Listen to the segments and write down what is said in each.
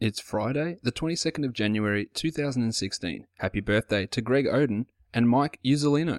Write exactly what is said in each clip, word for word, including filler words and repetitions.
It's Friday, the twenty-second of January, two thousand sixteen. Happy birthday to Greg Oden and Mike Uzzolino.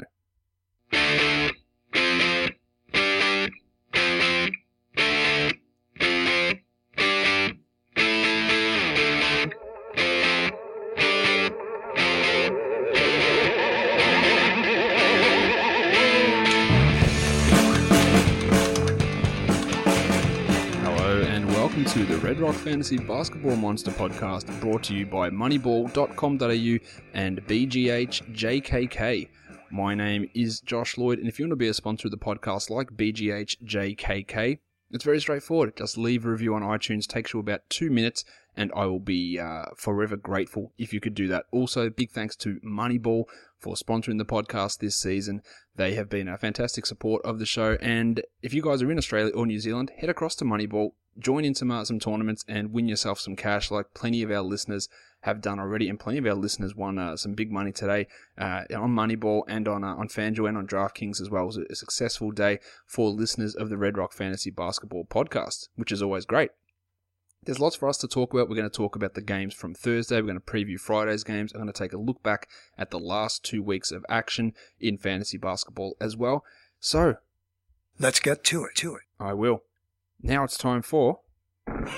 To the Red Rock Fantasy Basketball Monster podcast, brought to you by moneyball dot com dot a u and B G H J K K. My name is Josh Lloyd, and if you want to be a sponsor of the podcast like B G H J K K, it's very straightforward. Just leave a review on iTunes, takes you about two minutes, and I will be uh, forever grateful if you could do that. Also, big thanks to Moneyball for sponsoring the podcast this season. They have been a fantastic support of the show, and if you guys are in Australia or New Zealand, head across to Moneyball, join in some, uh, some tournaments and win yourself some cash like plenty of our listeners have done already, and plenty of our listeners won uh, some big money today uh, on Moneyball and on uh, on FanDuel and on DraftKings as well. It was a successful day for listeners of the Red Rock Fantasy Basketball podcast, which is always great. There's lots for us to talk about. We're going to talk about the games from Thursday. We're going to preview Friday's games. I'm going to take a look back at the last two weeks of action in fantasy basketball as well. So, let's get to it, to it. I will. Now it's time for... The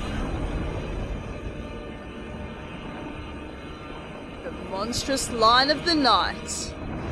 monstrous line of the night.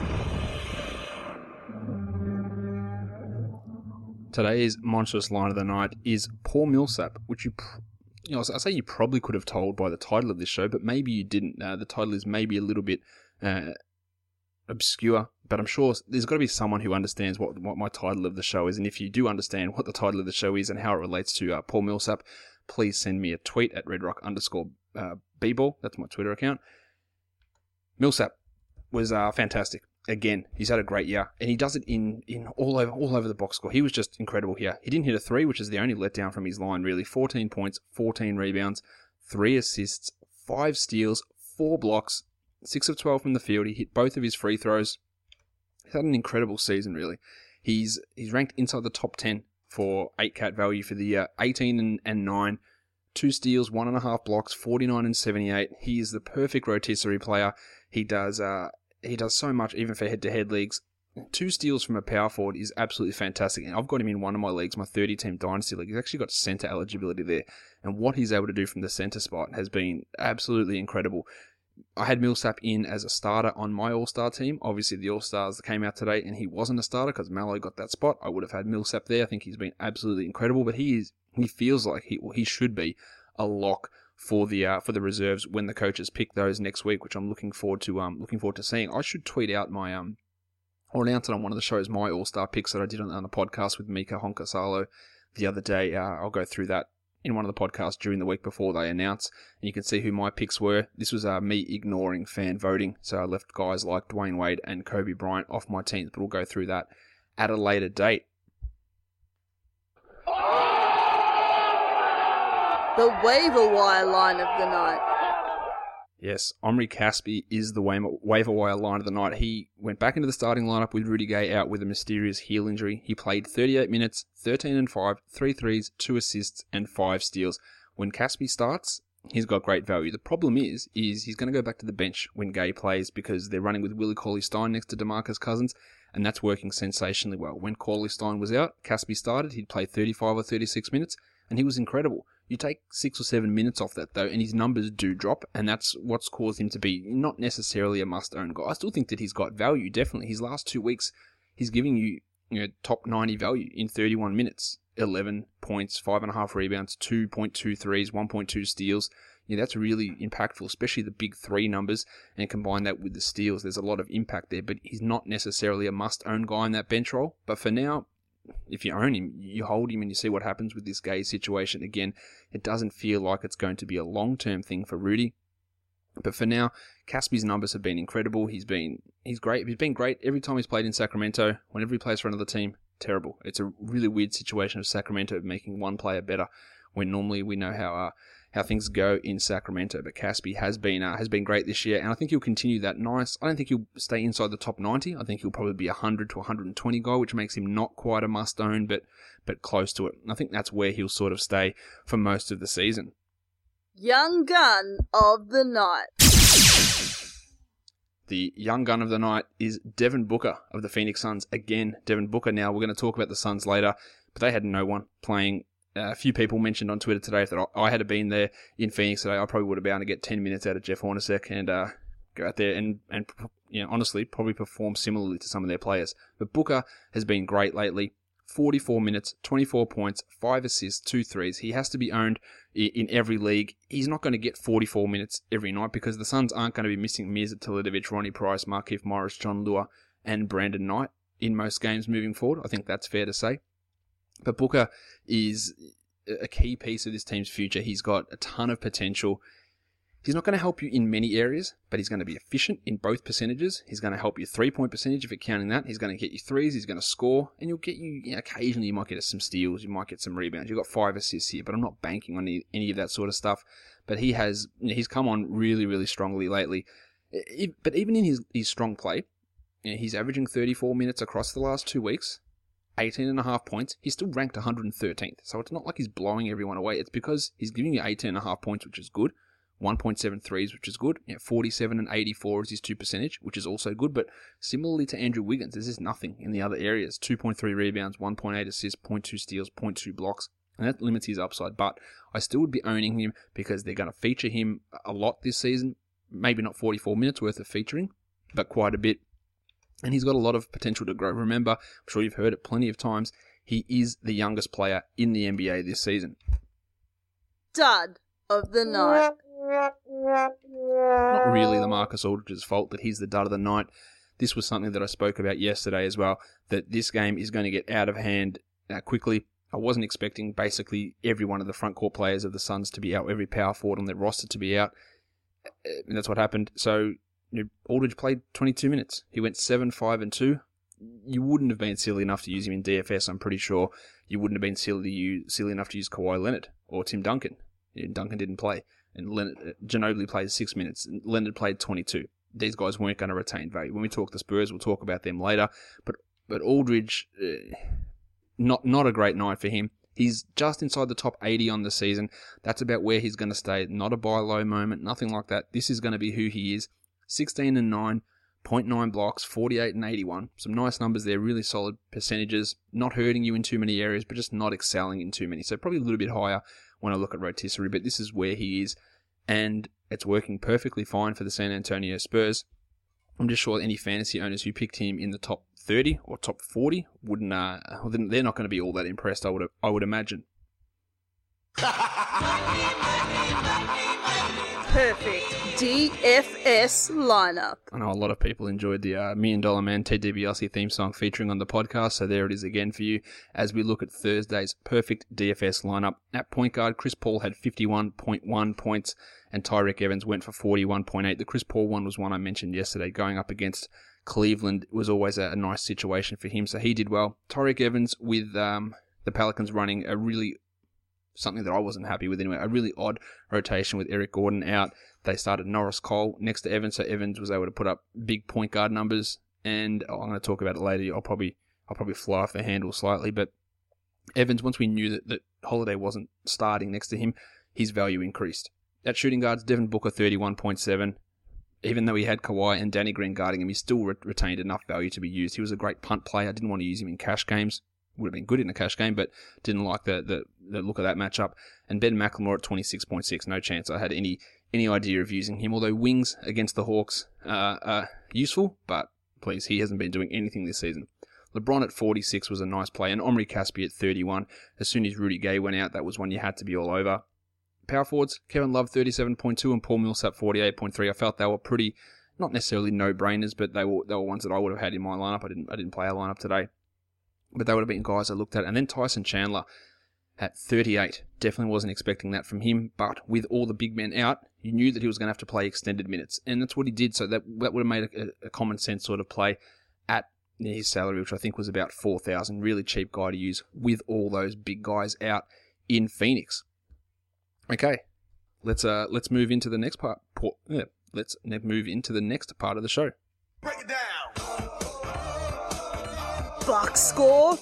Today's monstrous line of the night is Paul Millsap, which you... Pr- You know, I say you probably could have told by the title of this show, but maybe you didn't. Uh, the title is maybe a little bit uh, obscure, but I'm sure there's got to be someone who understands what, what my title of the show is. And if you do understand what the title of the show is and how it relates to uh, Paul Millsap, please send me a tweet at redrock underscore uh, bball. That's my Twitter account. Millsap was uh, fantastic. Again, he's had a great year, and he does it in, in all over all over the box score. He was just incredible here. He didn't hit a three, which is the only letdown from his line, really. fourteen points, fourteen rebounds, three assists, five steals, four blocks, six of twelve from the field. He hit both of his free throws. He's had an incredible season, really. He's he's ranked inside the top ten for eight cat value for the year, eighteen and, and nine, two steals, one and a half blocks, forty-nine and seventy-eight. He is the perfect rotisserie player. He does... Uh, He does so much, even for head-to-head leagues. Two steals from a power forward is absolutely fantastic. And I've got him in one of my leagues, my thirty-team Dynasty League. He's actually got centre eligibility there. And what he's able to do from the centre spot has been absolutely incredible. I had Millsap in as a starter on my All-Star team. Obviously, the All-Stars came out today, and he wasn't a starter because Malloy got that spot. I would have had Millsap there. I think he's been absolutely incredible. But he is, he feels like he, well, he should be a lock for the uh, for the reserves when the coaches pick those next week, which I'm looking forward to um looking forward to seeing. I should tweet out my um or announce it on one of the shows, my All-Star picks that I did on, on the podcast with Mika Honkasalo the other day. Uh, I'll go through that in one of the podcasts during the week before they announce, and you can see who my picks were. This was uh, me ignoring fan voting, so I left guys like Dwayne Wade and Kobe Bryant off my teams, but we'll go through that at a later date. The waiver wire line of the night. Yes, Omri Caspi is the waiver wire line of the night. He went back into the starting lineup with Rudy Gay out with a mysterious heel injury. He played thirty-eight minutes, thirteen and five, three threes, two assists, and five steals. When Caspi starts, he's got great value. The problem is, is he's going to go back to the bench when Gay plays because they're running with Willie Cauley-Stein next to DeMarcus Cousins, and that's working sensationally well. When Cauley-Stein was out, Caspi started. He'd play thirty-five or thirty-six minutes, and he was incredible. You take six or seven minutes off that, though, and his numbers do drop, and that's what's caused him to be not necessarily a must-own guy. I still think that he's got value, definitely. His last two weeks, he's giving you, you know, top ninety value in thirty-one minutes. eleven points, five point five rebounds, two point two threes, one point two steals. Yeah, that's really impactful, especially the big three numbers, and combine that with the steals. There's a lot of impact there, but he's not necessarily a must-own guy in that bench role. But for now, if you own him, you hold him and you see what happens with this Gay situation. Again, it doesn't feel like it's going to be a long-term thing for Rudy. But for now, Caspi's numbers have been incredible. He's been he's great. He's been great every time he's played in Sacramento. Whenever he plays for another team, terrible. It's a really weird situation of Sacramento making one player better when normally we know how uh, how things go in Sacramento. But Caspi has been uh, has been great this year, and I think he'll continue that nice. I don't think he'll stay inside the top ninety. I think he'll probably be a one hundred to one hundred twenty guy, which makes him not quite a must-own, but but close to it. And I think that's where he'll sort of stay for most of the season. Young gun of the night. The young gun of the night is Devin Booker of the Phoenix Suns. Again, Devin Booker. Now, we're going to talk about the Suns later, but they had no one playing. Uh, a few people mentioned on Twitter today that I had been there in Phoenix today, I probably would have been able to get ten minutes out of Jeff Hornacek and uh, go out there and, and you know, honestly, probably perform similarly to some of their players. But Booker has been great lately. forty-four minutes, twenty-four points, five assists, two threes. He has to be owned in every league. He's not going to get forty-four minutes every night because the Suns aren't going to be missing Mirza Teletovic, Ronnie Price, Markieff Morris, John Lua, and Brandon Knight in most games moving forward. I think that's fair to say. But Booker is a key piece of this team's future. He's got a ton of potential. He's not going to help you in many areas, but he's going to be efficient in both percentages. He's going to help you three-point percentage if you're counting that. He's going to get you threes. He's going to score, and you'll get you, you know, occasionally you might get some steals. You might get some rebounds. You've got five assists here, but I'm not banking on any, any of that sort of stuff. But he has, you know, he's come on really, really strongly lately. It, but even in his, his strong play, you know, he's averaging thirty-four minutes across the last two weeks. eighteen and a half points. He's still ranked one hundred thirteenth. So it's not like he's blowing everyone away. It's because he's giving you eighteen and a half points, which is good. one point seven threes, which is good. You know, forty-seven and eighty-four is his two percentage, which is also good. But similarly to Andrew Wiggins, there's just nothing in the other areas. two point three rebounds, one point eight assists, zero point two steals, zero point two blocks. And that limits his upside. But I still would be owning him because they're going to feature him a lot this season. Maybe not forty-four minutes worth of featuring, but quite a bit. And he's got a lot of potential to grow. Remember, I'm sure you've heard it plenty of times, he is the youngest player in the N B A this season. Dud of the night. Not really the Marcus Aldridge's fault that he's the dud of the night. This was something that I spoke about yesterday as well, that this game is going to get out of hand uh, quickly. I wasn't expecting basically every one of the front court players of the Suns to be out, every power forward on their roster to be out. And that's what happened. So you know, Aldridge played twenty-two minutes. He went seven, five, and two. You wouldn't have been silly enough to use him in D F S, I'm pretty sure. You wouldn't have been silly, use, silly enough to use Kawhi Leonard or Tim Duncan. Duncan didn't play. And Leonard, Ginobili played six minutes. And Leonard played twenty-two. These guys weren't going to retain value. When we talk the Spurs, we'll talk about them later. But but Aldridge, uh, not not a great night for him. He's just inside the top eighty on the season. That's about where he's going to stay. Not a buy low moment, nothing like that. This is going to be who he is. sixteen and nine, zero point nine blocks, forty-eight and eighty-one. Some nice numbers there, really solid percentages. Not hurting you in too many areas, but just not excelling in too many. So probably a little bit higher when I look at rotisserie, but this is where he is, and it's working perfectly fine for the San Antonio Spurs. I'm just sure any fantasy owners who picked him in the top thirty or top forty wouldn't, uh, they're not going to be all that impressed, I would, I would imagine. Perfect D F S lineup. I know a lot of people enjoyed the uh, Million Dollar Man Ted DiBiase theme song featuring on the podcast, so there it is again for you as we look at Thursday's perfect D F S lineup. At point guard, Chris Paul had fifty-one point one points and Tyreke Evans went for forty-one point eight. The Chris Paul one was one I mentioned yesterday. Going up against Cleveland was always a, a nice situation for him, so he did well. Tyreke Evans with um, the Pelicans running a really something that I wasn't happy with anyway. A really odd rotation with Eric Gordon out. They started Norris Cole next to Evans, so Evans was able to put up big point guard numbers. And oh, I'm going to talk about it later. I'll probably I'll probably fly off the handle slightly, but Evans, once we knew that, that Holiday wasn't starting next to him, his value increased. At shooting guards, Devin Booker thirty-one point seven. Even though he had Kawhi and Danny Green guarding him, he still re- retained enough value to be used. He was a great punt player. I didn't want to use him in cash games. Would have been good in a cash game, but didn't like the, the, the look of that matchup. And Ben McLemore at twenty-six point six, no chance I had any any idea of using him. Although wings against the Hawks uh, are useful, but please, he hasn't been doing anything this season. LeBron at forty-six was a nice play, and Omri Caspi at thirty-one. As soon as Rudy Gay went out, that was one you had to be all over. Power forwards, Kevin Love thirty-seven point two and Paul Millsap forty-eight point three. I felt they were pretty, not necessarily no-brainers, but they were they were ones that I would have had in my lineup. I didn't I didn't play a lineup today. But they would have been guys I looked at. And then Tyson Chandler at thirty-eight. Definitely wasn't expecting that from him. But with all the big men out, you knew that he was going to have to play extended minutes. And that's what he did. So that, that would have made a, a common sense sort of play at his salary, which I think was about four thousand dollars. Really cheap guy to use with all those big guys out in Phoenix. Okay, let's uh let's move into the next part. Yeah, let's move into the next part of the show. Break it down. Box score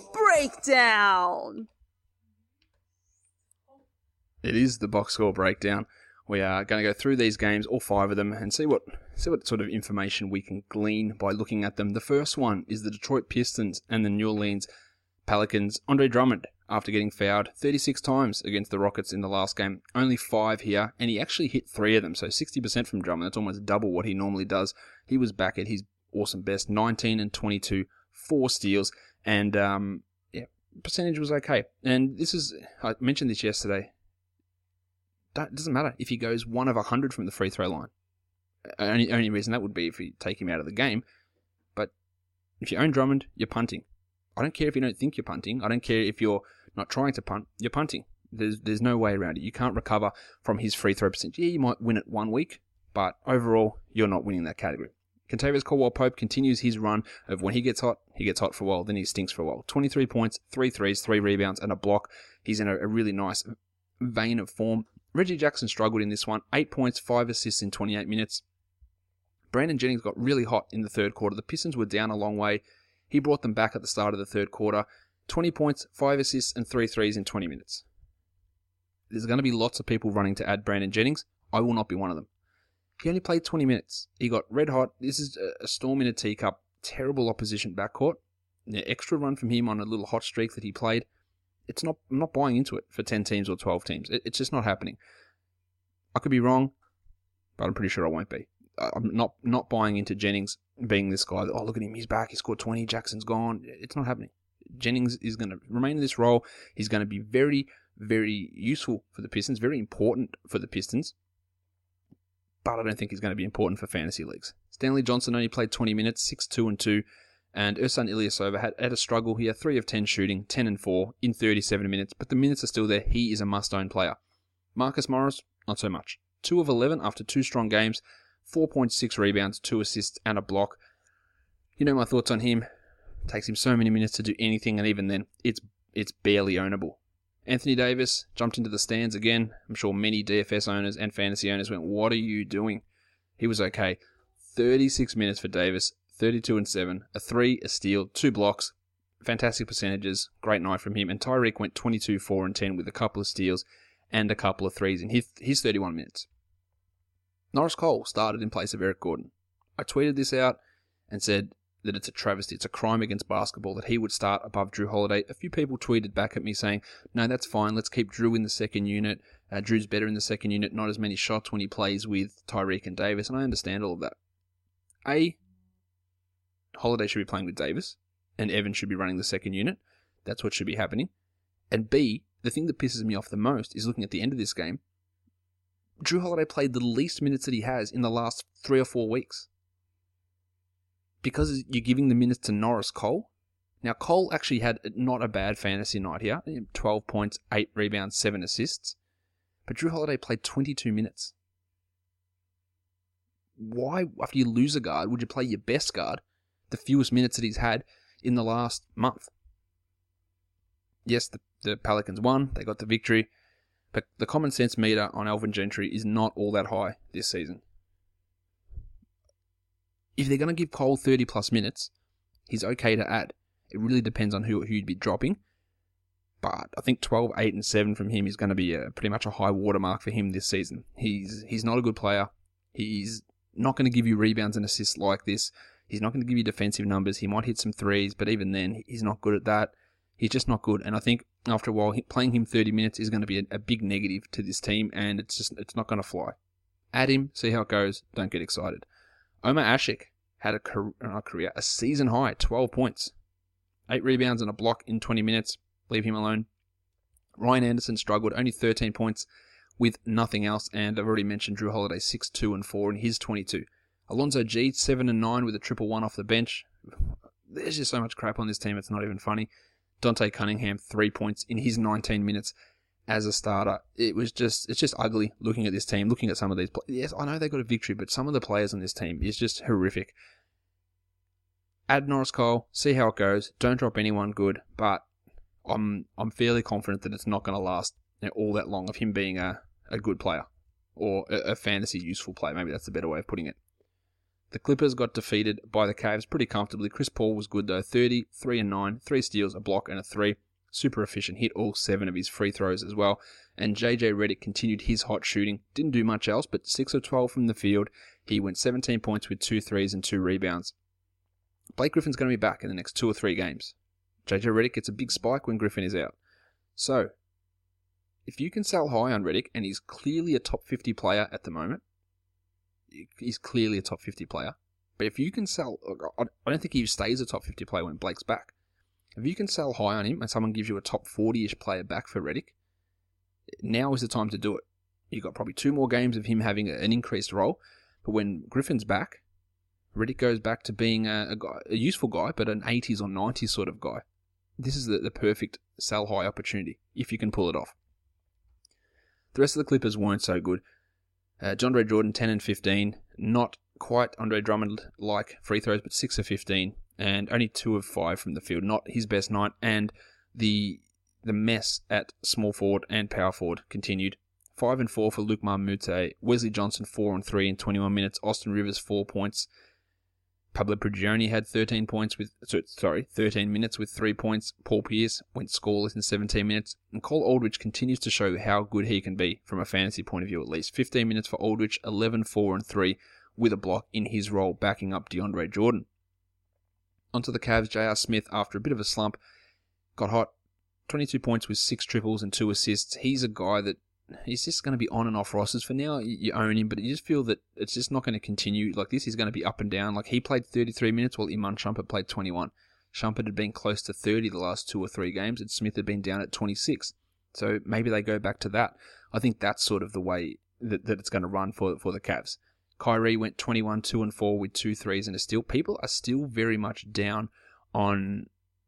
breakdown. It is the box score breakdown. We are going to go through these games, all five of them, and see what see what sort of information we can glean by looking at them. The first one is the Detroit Pistons and the New Orleans Pelicans. Andre Drummond, after getting fouled thirty-six times against the Rockets in the last game, only five here, and he actually hit three of them, so sixty percent from Drummond. That's almost double what he normally does. He was back at his awesome best, nineteen and twenty-two, four steals, and um, yeah, percentage was okay. And this is, I mentioned this yesterday, it doesn't matter if he goes one of one hundred from the free throw line. Only, only reason that would be if you take him out of the game. But if you own Drummond, you're punting. I don't care if you don't think you're punting. I don't care if you're not trying to punt. You're punting. There's there's no way around it. You can't recover from his free throw percentage. Yeah, you might win it one week, but overall, you're not winning that category. Kentavious Caldwell-Pope continues his run of when he gets hot, he gets hot for a while, then he stinks for a while. twenty-three points, three threes, three rebounds, and a block. He's in a, a really nice vein of form. Reggie Jackson struggled in this one. eight points, five assists in twenty-eight minutes. Brandon Jennings got really hot in the third quarter. The Pistons were down a long way. He brought them back at the start of the third quarter. twenty points, five assists, and three threes in twenty minutes. There's going to be lots of people running to add Brandon Jennings. I will not be one of them. He only played twenty minutes. He got red hot. This is a storm in a teacup. Terrible opposition backcourt. The extra run from him on a little hot streak that he played. It's not. I'm not buying into it for ten teams or twelve teams. It, it's just not happening. I could be wrong, but I'm pretty sure I won't be. I'm not not buying into Jennings being this guy. That, oh, look at him. He's back. He scored twenty. Jackson's gone. It's not happening. Jennings is going to remain in this role. He's going to be very, very useful for the Pistons. Very important for the Pistons. But I don't think he's going to be important for fantasy leagues. Stanley Johnson only played twenty minutes, six, two, and two. And Ersan Ilyasova had, had a struggle here, three of ten shooting, ten and four in thirty-seven minutes. But the minutes are still there. He is a must-own player. Marcus Morris, not so much. two of eleven after two strong games, four point six rebounds, two assists, and a block. You know my thoughts on him. Takes him so many minutes to do anything, and even then, it's it's barely ownable. Anthony Davis jumped into the stands again. I'm sure many D F S owners and fantasy owners went, what are you doing? He was okay. thirty-six minutes for Davis, thirty-two and seven, a three, a steal, two blocks, fantastic percentages, great night from him. And Tyreek went twenty-two, four, and ten with a couple of steals and a couple of threes in his, his thirty-one minutes. Norris Cole started in place of Eric Gordon. I tweeted this out and said that it's a travesty, it's a crime against basketball that he would start above Drew Holiday. A few people tweeted back at me saying, no, that's fine, let's keep Drew in the second unit. Uh, Drew's better in the second unit, not as many shots when he plays with Tyreek and Davis, and I understand all of that. A, Holiday should be playing with Davis, and Evan should be running the second unit. That's what should be happening. And B, the thing that pisses me off the most is looking at the end of this game. Drew Holiday played the least minutes that he has in the last three or four weeks. Because you're giving the minutes to Norris Cole. Now, Cole actually had not a bad fantasy night here. twelve points, eight rebounds, seven assists. But Drew Holiday played twenty-two minutes. Why, after you lose a guard, would you play your best guard the fewest minutes that he's had in the last month? Yes, the, the Pelicans won. They got the victory. But the common sense meter on Alvin Gentry is not all that high this season. If they're going to give Cole thirty plus minutes, he's okay to add. It really depends on who, who you'd be dropping. But I think twelve, eight, and seven from him is going to be a, pretty much a high watermark for him this season. He's he's not a good player. He's not going to give you rebounds and assists like this. He's not going to give you defensive numbers. He might hit some threes, but even then, he's not good at that. He's just not good. And I think after a while, playing him thirty minutes is going to be a, a big negative to this team, and it's just it's not going to fly. Add him, see how it goes. Don't get excited. Omer Ashik had a career, not career, a season high, twelve points. eight rebounds and a block in twenty minutes. Leave him alone. Ryan Anderson struggled, only thirteen points with nothing else. And I've already mentioned Drew Holiday, six, two, and four in his twenty-two. Alonzo G, seven and nine with a triple one off the bench. There's just so much crap on this team, it's not even funny. Dante Cunningham, three points in his nineteen minutes as a starter. It was just, it's just ugly looking at this team, looking at some of these players. Yes, I know they got a victory, but some of the players on this team is just horrific. Add Norris Cole, see how it goes. Don't drop anyone good, but I'm I'm fairly confident that it's not going to last, you know, all that long of him being a, a good player or a, a fantasy useful player. Maybe that's the better way of putting it. The Clippers got defeated by the Cavs pretty comfortably. Chris Paul was good though, thirty, three and nine, three steals, a block, and a three. Super efficient, hit all seven of his free throws as well. And J J Redick continued his hot shooting. Didn't do much else, but six of twelve from the field. He went seventeen points with two threes and two rebounds. Blake Griffin's going to be back in the next two or three games. J J Redick gets a big spike when Griffin is out. So, if you can sell high on Redick, and he's clearly a top fifty player at the moment, he's clearly a top fifty player, but if you can sell, I don't think he stays a top fifty player when Blake's back. If you can sell high on him and someone gives you a top forty-ish player back for Redick, now is the time to do it. You've got probably two more games of him having an increased role, but when Griffin's back, Redick goes back to being a, a, guy, a useful guy, but an eighties or nineties sort of guy. This is the, the perfect sell high opportunity, if you can pull it off. The rest of the Clippers weren't so good. Uh, Jondre Jordan, ten and fifteen. Not quite Andre Drummond-like free throws, but six of fifteen. And only two of five from the field. Not his best night. And the the mess at small forward and power forward continued. five and four for Luke Mamute. Wesley Johnson, four and three in twenty-one minutes. Austin Rivers, four points. Pablo Prigioni had thirteen points with, sorry, thirteen minutes with three points. Paul Pierce went scoreless in seventeen minutes. And Cole Aldridge continues to show how good he can be from a fantasy point of view at least. fifteen minutes for Aldridge, eleven, four and three with a block in his role backing up DeAndre Jordan. Onto the Cavs, J R Smith, after a bit of a slump, got hot. twenty-two points with six triples and two assists. He's a guy that he's just going to be on and off rosters. For now, you own him, but you just feel that it's just not going to continue like this. He's going to be up and down. Like, he played thirty-three minutes while Iman Shumpert played twenty-one. Shumpert had been close to thirty the last two or three games, and Smith had been down at twenty-six. So maybe they go back to that. I think that's sort of the way that, that it's going to run for, for the Cavs. Kyrie went twenty-one, two and four with two threes and a steal. People are still very much down on,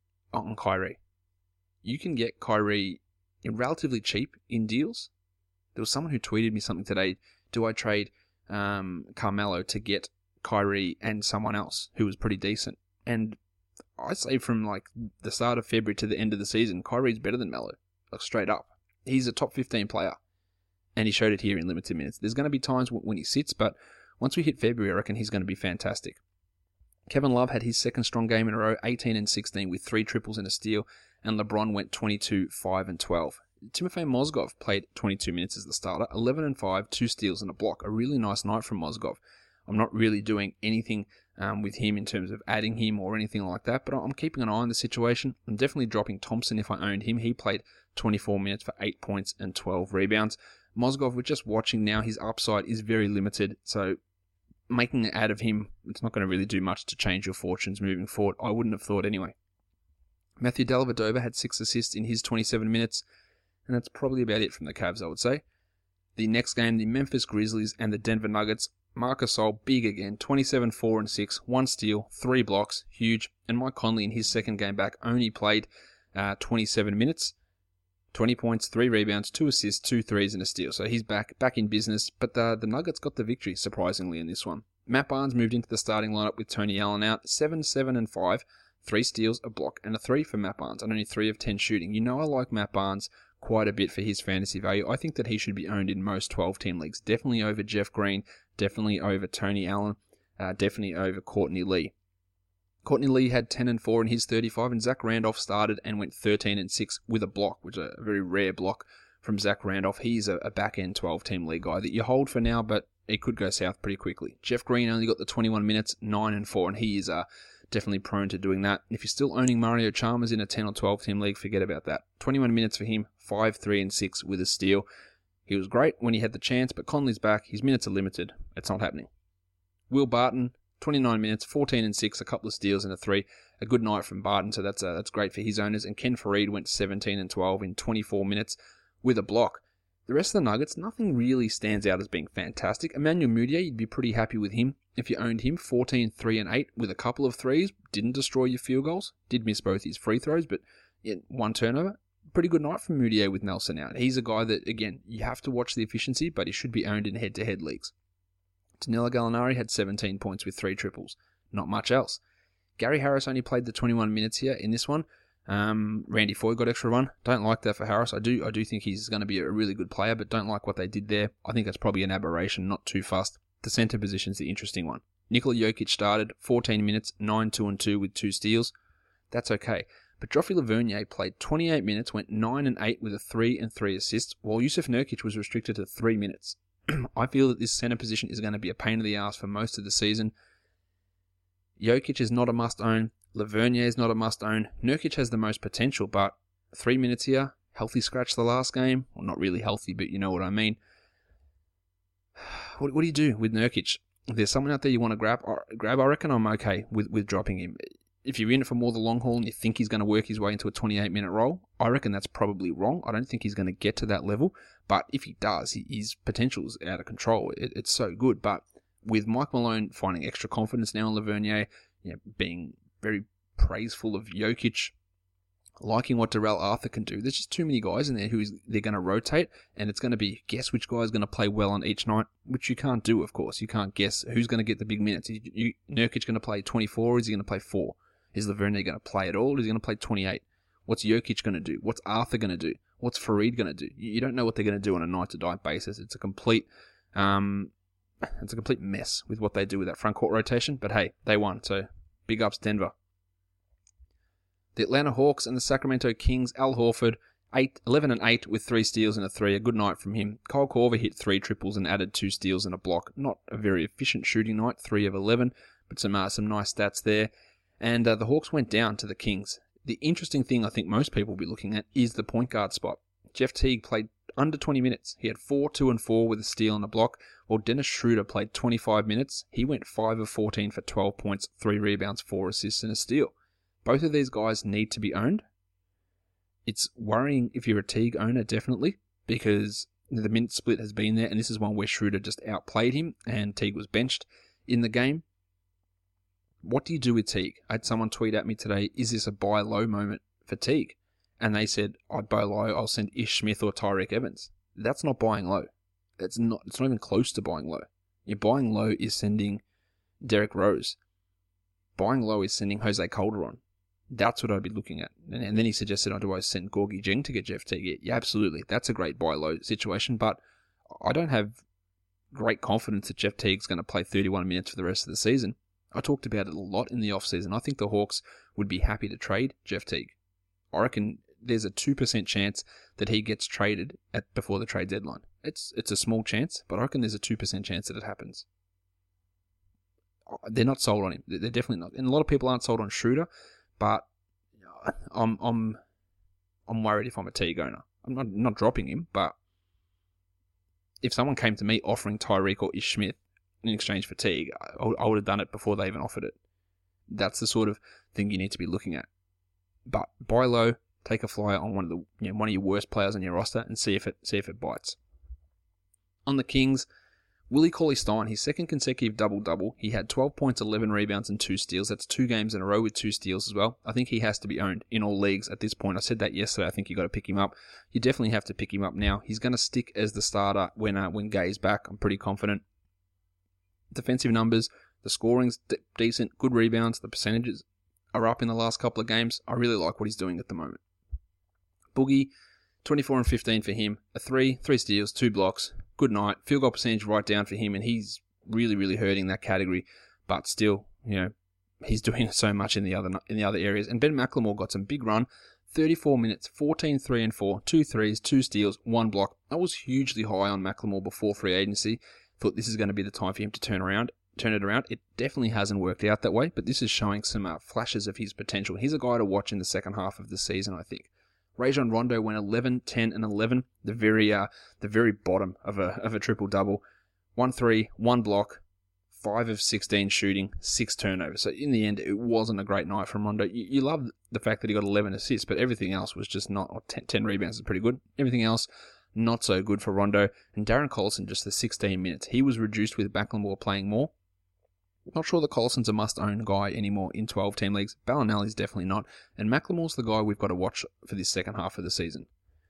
on Kyrie. You can get Kyrie in relatively cheap in deals. There was someone who tweeted me something today. Do I trade um, Carmelo to get Kyrie and someone else who was pretty decent? And I say from like the start of February to the end of the season, Kyrie's better than Melo. Like, straight up. He's a top fifteen player. And he showed it here in limited minutes. There's going to be times when he sits, but once we hit February, I reckon he's going to be fantastic. Kevin Love had his second strong game in a row, eighteen and sixteen with three triples and a steal, and LeBron went twenty-two, five and twelve. Timofey Mozgov played twenty-two minutes as the starter, eleven and five, two steals and a block. A really nice night from Mozgov. I'm not really doing anything um, with him in terms of adding him or anything like that, but I'm keeping an eye on the situation. I'm definitely dropping Thompson if I owned him. He played twenty-four minutes for eight points and twelve rebounds. Mozgov, we're just watching now. His upside is very limited, so making an ad of him, it's not going to really do much to change your fortunes moving forward. I wouldn't have thought anyway. Matthew Dellavedova had six assists in his twenty-seven minutes, and that's probably about it from the Cavs, I would say. The next game, the Memphis Grizzlies and the Denver Nuggets. Marc Gasol, big again, twenty-seven, four and six, one steal, three blocks, huge. And Mike Conley in his second game back only played uh, twenty-seven minutes, twenty points, three rebounds, two assists, two threes, and a steal. So he's back, back in business. But the, the Nuggets got the victory, surprisingly, in this one. Matt Barnes moved into the starting lineup with Tony Allen out, seven, seven, and five, three steals, a block, and a three for Matt Barnes, and only three of ten shooting. You know I like Matt Barnes quite a bit for his fantasy value. I think that he should be owned in most twelve-team leagues. Definitely over Jeff Green, definitely over Tony Allen, uh, definitely over Courtney Lee. Courtney Lee had ten and four in his thirty-five, and Zach Randolph started and went thirteen and six with a block, which is a very rare block from Zach Randolph. He's a, a back-end twelve-team league guy that you hold for now, but it could go south pretty quickly. Jeff Green only got the twenty-one minutes, nine and four, and he is uh, definitely prone to doing that. If you're still owning Mario Chalmers in a ten or twelve-team league, forget about that. twenty-one minutes for him, five, three, and six with a steal. He was great when he had the chance, but Conley's back. His minutes are limited. It's not happening. Will Barton, twenty-nine minutes, fourteen and six, a couple of steals and a three. A good night from Barton, so that's uh, that's great for his owners. And Ken Fareed went seventeen and twelve in twenty-four minutes with a block. The rest of the Nuggets, nothing really stands out as being fantastic. Emmanuel Mudiay, you'd be pretty happy with him if you owned him. fourteen, three, and eight with a couple of threes. Didn't destroy your field goals. Did miss both his free throws, but yeah, one turnover. Pretty good night from Mudiay with Nelson out. He's a guy that, again, you have to watch the efficiency, but he should be owned in head-to-head leagues. Danilo Gallinari had seventeen points with three triples. Not much else. Gary Harris only played the twenty-one minutes here in this one. Um, Randy Foy got extra run. Don't like that for Harris. I do I do think he's going to be a really good player, but don't like what they did there. I think that's probably an aberration, not too fast. The center position's the interesting one. Nikola Jokic started fourteen minutes, nine, two, and two with two steals. That's okay. But Joffrey Lavernier played twenty-eight minutes, went nine and eight with a three and three assists, while Yusuf Nurkic was restricted to three minutes. I feel that this centre position is going to be a pain in the ass for most of the season. Jokic is not a must-own. Lavernier is not a must-own. Nurkic has the most potential, but three minutes here, healthy scratch the last game. Well, not really healthy, but you know what I mean. What, what do you do with Nurkic? If there's someone out there you want to grab, grab, I reckon I'm okay with, with dropping him. If you're in it for more the long haul and you think he's going to work his way into a twenty-eight minute role, I reckon that's probably wrong. I don't think he's going to get to that level, but if he does, his potential is out of control. It, it's so good, but with Mike Malone finding extra confidence now in Lavernier, you know, being very praiseful of Jokic, liking what Darrell Arthur can do, there's just too many guys in there who is, they're going to rotate, and it's going to be guess which guy is going to play well on each night, which you can't do, of course. You can't guess who's going to get the big minutes. You, you, Nurkic going to play twenty-four, or is he going to play four? Is Lavernier going to play at all, or is he going to play twenty-eight? What's Jokic going to do? What's Arthur going to do? What's Fareed going to do? You don't know what they're going to do on a night-to-night basis. It's a complete, um, it's a complete mess with what they do with that front court rotation. But hey, they won, so big ups Denver. The Atlanta Hawks and the Sacramento Kings. Al Horford, eight, eleven and eight with three steals and a three. A good night from him. Kyle Korver hit three triples and added two steals and a block. Not a very efficient shooting night, three of eleven, but some uh, some nice stats there. And uh, the Hawks went down to the Kings. The interesting thing I think most people will be looking at is the point guard spot. Jeff Teague played under twenty minutes. He had four, two, and four with a steal and a block, while Dennis Schroeder played twenty-five minutes. He went five of fourteen for twelve points, three rebounds, four assists, and a steal. Both of these guys need to be owned. It's worrying if you're a Teague owner, definitely, because the minute split has been there, and this is one where Schroeder just outplayed him, and Teague was benched in the game. What do you do with Teague? I had someone tweet at me today, is this a buy low moment for Teague? And they said, I'd buy low, I'll send Ish Smith or Tyreke Evans. That's not buying low. It's not, it's not even close to buying low. You're buying low is sending Derrick Rose. Buying low is sending Jose Calderon. That's what I'd be looking at. And then he suggested, oh, do I send Gorgie Jeng to get Jeff Teague? Yeah, absolutely. That's a great buy low situation, but I don't have great confidence that Jeff Teague's going to play thirty-one minutes for the rest of the season. I talked about it a lot in the offseason. I think the Hawks would be happy to trade Jeff Teague. I reckon there's a two percent chance that he gets traded at before the trade deadline. It's it's a small chance, but I reckon there's a two percent chance that it happens. They're not sold on him. They're definitely not. And a lot of people aren't sold on Schroeder, but I'm I'm I'm worried if I'm a Teague owner. I'm not, not dropping him, but if someone came to me offering Tyreke or Ish Smith in exchange for Teague, I, I would have done it before they even offered it. That's the sort of thing you need to be looking at. But buy low, take a flyer on one of the you know, one of your worst players on your roster and see if it see if it bites. On the Kings, Willie Cauley-Stein, his second consecutive double-double. He had twelve points, eleven rebounds, and two steals. That's two games in a row with two steals as well. I think he has to be owned in all leagues at this point. I said that yesterday. I think you got to pick him up. You definitely have to pick him up now. He's going to stick as the starter when uh, when Gay's back. I'm pretty confident. Defensive numbers, the scoring's de- decent, good rebounds, the percentages are up in the last couple of games. I really like what he's doing at the moment. Boogie, twenty-four and fifteen for him. A three, three steals, two blocks. Good night. Field goal percentage right down for him, and he's really, really hurting that category. But still, you know, he's doing so much in the other in the other areas. And Ben McLemore got some big run. thirty-four minutes, fourteen, three and four, two threes, two steals, one block. I was hugely high on McLemore before free agency. Thought this is going to be the time for him to turn around, turn it around. It definitely hasn't worked out that way, but this is showing some uh, flashes of his potential. He's a guy to watch in the second half of the season, I think. Rajon Rondo went eleven, ten, and eleven, the very uh, the very bottom of a of a triple double. One three, one block, five of sixteen shooting, six turnovers. So in the end, it wasn't a great night from Rondo. You, you love the fact that he got eleven assists, but everything else was just not. Or ten, ten rebounds is pretty good. Everything else, not so good for Rondo. And Darren Collison just the sixteen minutes. He was reduced with McLemore playing more. Not sure that Collison's a must-own guy anymore in twelve-team leagues. Bellinelli's definitely not. And McLemore's the guy we've got to watch for this second half of the season.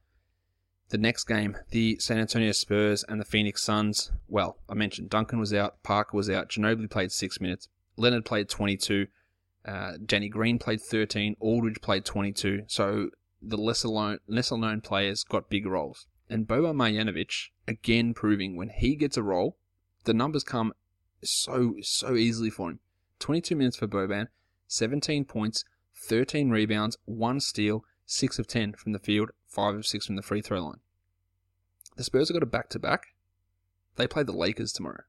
The next game, the San Antonio Spurs and the Phoenix Suns. Well, I mentioned Duncan was out, Parker was out, Ginobili played six minutes, Leonard played twenty-two, uh, Danny Green played thirteen, Aldridge played twenty-two. So the lesser-known lesser-known players got big roles. And Boban Marjanovic, again proving when he gets a role, the numbers come so, so easily for him. twenty-two minutes for Boban, seventeen points, thirteen rebounds, one steal, six of ten from the field, five of six from the free throw line. The Spurs have got a back-to-back. They play the Lakers tomorrow.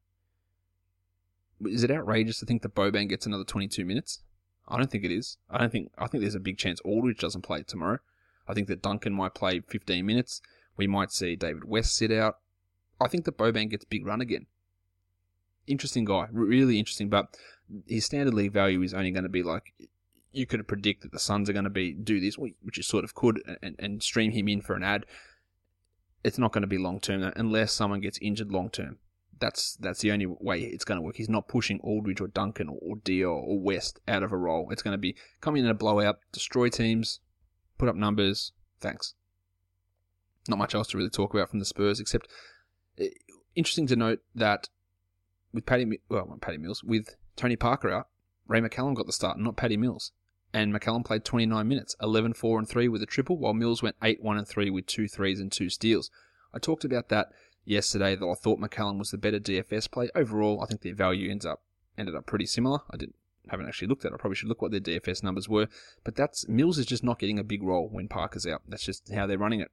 Is it outrageous to think that Boban gets another twenty-two minutes? I don't think it is. I don't think. I think there's a big chance Aldridge doesn't play tomorrow. I think that Duncan might play fifteen minutes. We might see David West sit out. I think that Boban gets a big run again. Interesting guy, really interesting, but his standard league value is only going to be like, you could predict that the Suns are going to be do this, which you sort of could, and, and stream him in for an ad. It's not going to be long term unless someone gets injured long term. That's that's the only way it's going to work. He's not pushing Aldridge or Duncan or, or Dio or West out of a role. It's going to be come in a blowout, destroy teams, put up numbers. Thanks. Not much else to really talk about from the Spurs, except uh, interesting to note that with Patty, well, not Patty Mills, with Tony Parker out, Ray McCallum got the start, not Patty Mills. And McCallum played twenty-nine minutes, eleven, four, and three with a triple, while Mills went eight, one, and three with two threes and two steals. I talked about that yesterday, that I thought McCallum was the better D F S play. Overall, I think their value ends up ended up pretty similar. I didn't haven't actually looked at it. I probably should look what their D F S numbers were. But that's Mills is just not getting a big role when Parker's out. That's just how they're running it.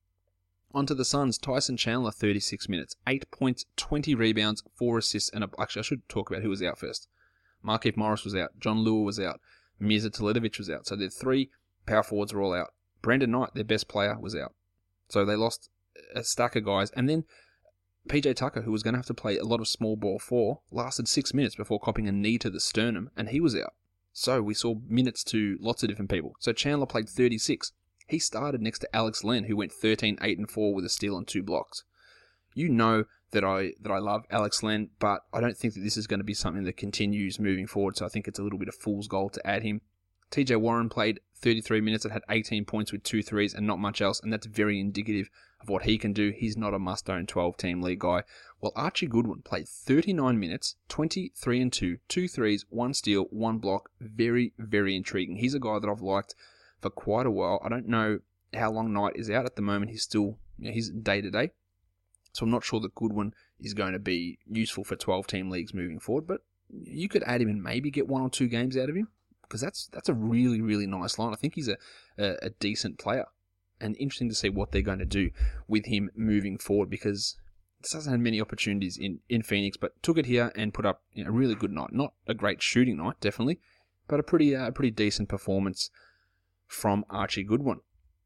On to the Suns. Tyson Chandler, thirty-six minutes, eight points, twenty rebounds, four assists, and a, actually I should talk about who was out first. Markieff Morris was out. John Lua was out. Mirza Teletovic was out. So their three power forwards were all out. Brandon Knight, their best player, was out. So they lost a stack of guys. And then P J Tucker, who was going to have to play a lot of small ball four, lasted six minutes before copping a knee to the sternum, and he was out. So we saw minutes to lots of different people. So Chandler played thirty-six. He started next to Alex Len, who went thirteen, eight, and four with a steal and two blocks. You know that I that I love Alex Len, but I don't think that this is going to be something that continues moving forward, so I think it's a little bit of fool's gold to add him. T J Warren played thirty-three minutes and had eighteen points with two threes and not much else, and that's very indicative of what he can do. He's not a must-own twelve-team league guy. While Archie Goodwin played thirty-nine minutes, twenty-three and two, two threes, one steal, one block. Very, very intriguing. He's a guy that I've liked for quite a while. I don't know how long Knight is out at the moment. He's still, you know, he's day-to-day. So I'm not sure that Goodwin is going to be useful for twelve-team leagues moving forward, but you could add him and maybe get one or two games out of him, because that's that's a really, really nice line. I think he's a, a, a decent player, and interesting to see what they're going to do with him moving forward, because this hasn't had many opportunities in, in Phoenix, but took it here and put up, you know, a really good night. Not a great shooting night, definitely, but a pretty uh, pretty decent performance from Archie Goodwin.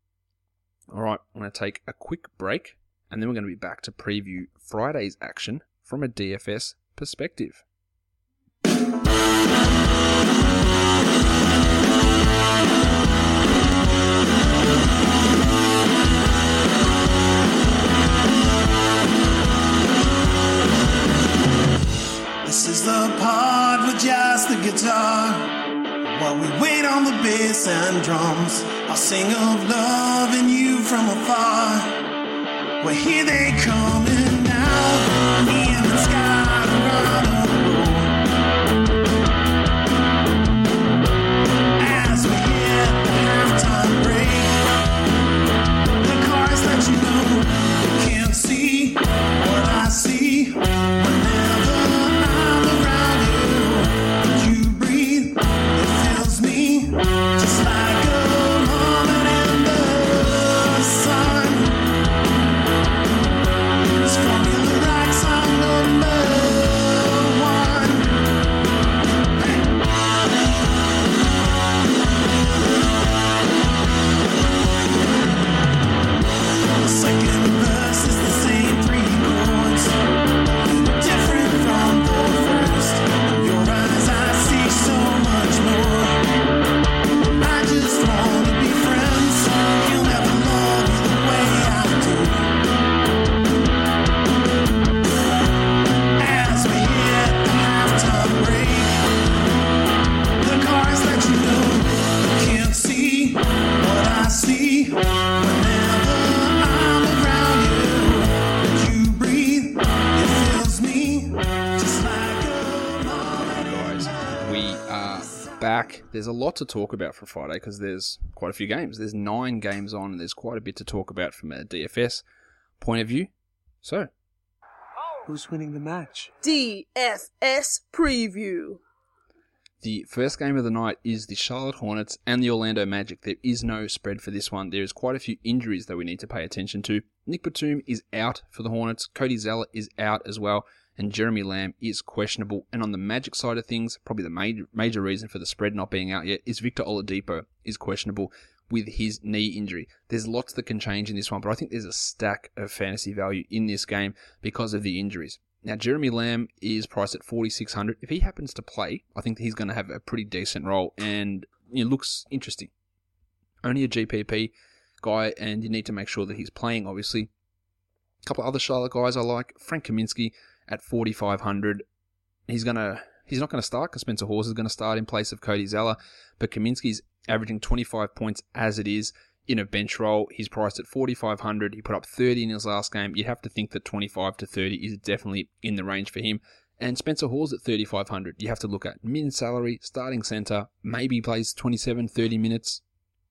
All right, I'm going to take a quick break, and then we're going to be back to preview Friday's action from a D F S perspective. This is the part with just the guitar. While we wait on the bass and drums, I'll sing of love and you from afar. Well, here they coming now, me and the sky around the road. As we hit the halftime break, the chorus let you know you can't see what I see whenever I'm around you. You breathe, it fills me just like a moment in the sun. It's Formula Rock song number one. The second verse is the same three chords, different from the first. In your eyes I see so much more. I just want to be friends. You'll never love you the way I do. As we hit the halftime break, the chorus let you know you can't see what I see whenever I'm around you. You breathe, it fills me just like a moment. Guys, we are back. There's a lot to talk about for Friday because there's quite a few games. There's nine games on, and there's quite a bit to talk about from a D F S point of view. So, Who's winning the match? D F S preview. The first game of the night is the Charlotte Hornets and the Orlando Magic. There is no spread for this one. There is quite a few injuries that we need to pay attention to. Nick Batum is out for the Hornets. Cody Zeller is out as well. And Jeremy Lamb is questionable. And on the Magic side of things, probably the major, major reason for the spread not being out yet is Victor Oladipo is questionable with his knee injury. There's lots that can change in this one, but I think there's a stack of fantasy value in this game because of the injuries. Now, Jeremy Lamb is priced at forty-six hundred. If he happens to play, I think he's going to have a pretty decent role and it looks interesting. Only a G P P guy, and you need to make sure that he's playing, obviously. A couple of other Charlotte guys I like. Frank Kaminsky at forty-five hundred. He's going to he's not going to start because Spencer Hawes is going to start in place of Cody Zeller, but Kaminsky's averaging twenty-five points as it is in a bench role. He's priced at forty-five hundred. He put up thirty in his last game. You'd have to think that twenty-five to thirty is definitely in the range for him. And Spencer Hawes at thirty-five hundred. You have to look at min salary, starting center, maybe plays twenty-seven, thirty minutes.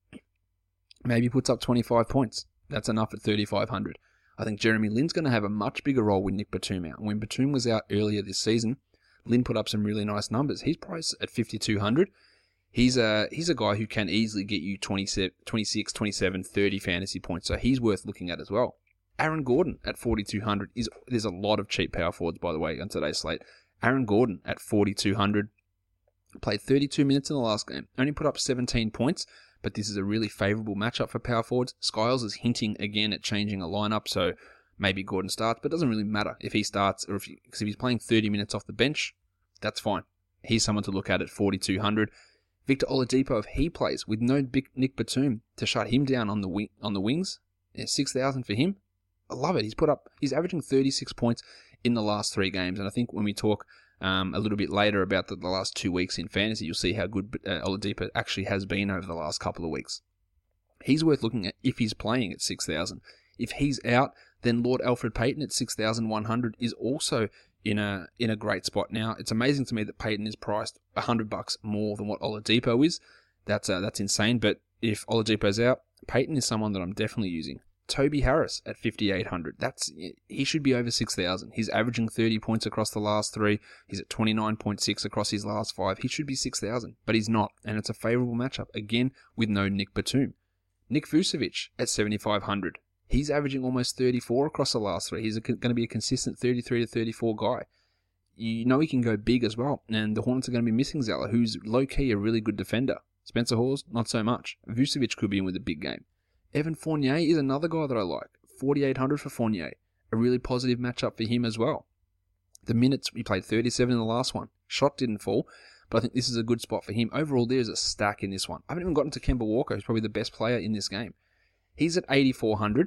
Maybe puts up twenty-five points. That's enough at thirty-five hundred. I think Jeremy Lin's going to have a much bigger role with Nick Batum out. When Batum was out earlier this season, Lin put up some really nice numbers. He's priced at fifty-two hundred. He's a, he's a guy who can easily get you twenty-six, twenty-seven, thirty fantasy points, so he's worth looking at as well. Aaron Gordon at forty-two hundred. Is There's a lot of cheap power forwards, by the way, on today's slate. Aaron Gordon at forty-two hundred. Played thirty-two minutes in the last game. Only put up seventeen points, but this is a really favourable matchup for power forwards. Skiles is hinting again at changing a lineup, so maybe Gordon starts, but it doesn't really matter if he starts, or if he, because if he's playing thirty minutes off the bench, that's fine. He's someone to look at at forty-two hundred. Victor Oladipo, if he plays with no big Nick Batum to shut him down on the wing, on the wings, yeah, six thousand for him. I love it. He's put up, he's averaging thirty-six points in the last three games, and I think when we talk um, a little bit later about the, the last two weeks in fantasy, you'll see how good uh, Oladipo actually has been over the last couple of weeks. He's worth looking at if he's playing at six thousand. If he's out, then Lord Alfred Payton at six thousand one hundred is also in a in a great spot. Now, it's amazing to me that Payton is priced one hundred bucks more than what Oladipo is. That's uh, that's insane, but if Oladipo's out, Payton is someone that I'm definitely using. Toby Harris at fifty-eight hundred. That's he should be over six thousand. He's averaging thirty points across the last three. He's at twenty-nine point six across his last five. He should be six thousand, but he's not, and it's a favorable matchup, again, with no Nick Batum. Nick Vucevic at seventy-five hundred. He's averaging almost thirty-four across the last three. He's going to be a consistent thirty-three to thirty-four guy. You know he can go big as well, and the Hornets are going to be missing Zeller, who's low-key a really good defender. Spencer Hawes, not so much. Vucevic could be in with a big game. Evan Fournier is another guy that I like. forty-eight hundred for Fournier. A really positive matchup for him as well. The minutes, he played thirty-seven in the last one. Shot didn't fall, but I think this is a good spot for him. Overall, there's a stack in this one. I haven't even gotten to Kemba Walker, who's probably the best player in this game. He's at eighty-four hundred.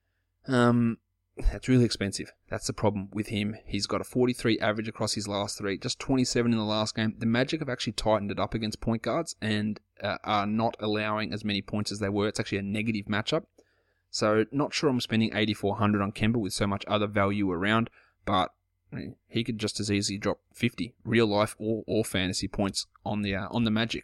Um, that's really expensive. That's the problem with him. He's got a forty-three average across his last three, just twenty-seven in the last game. The Magic have actually tightened it up against point guards and uh, are not allowing as many points as they were. It's actually a negative matchup. So not sure I'm spending eighty-four hundred on Kemba with so much other value around, but he could just as easily drop fifty real life or, or fantasy points on the uh, on the Magic.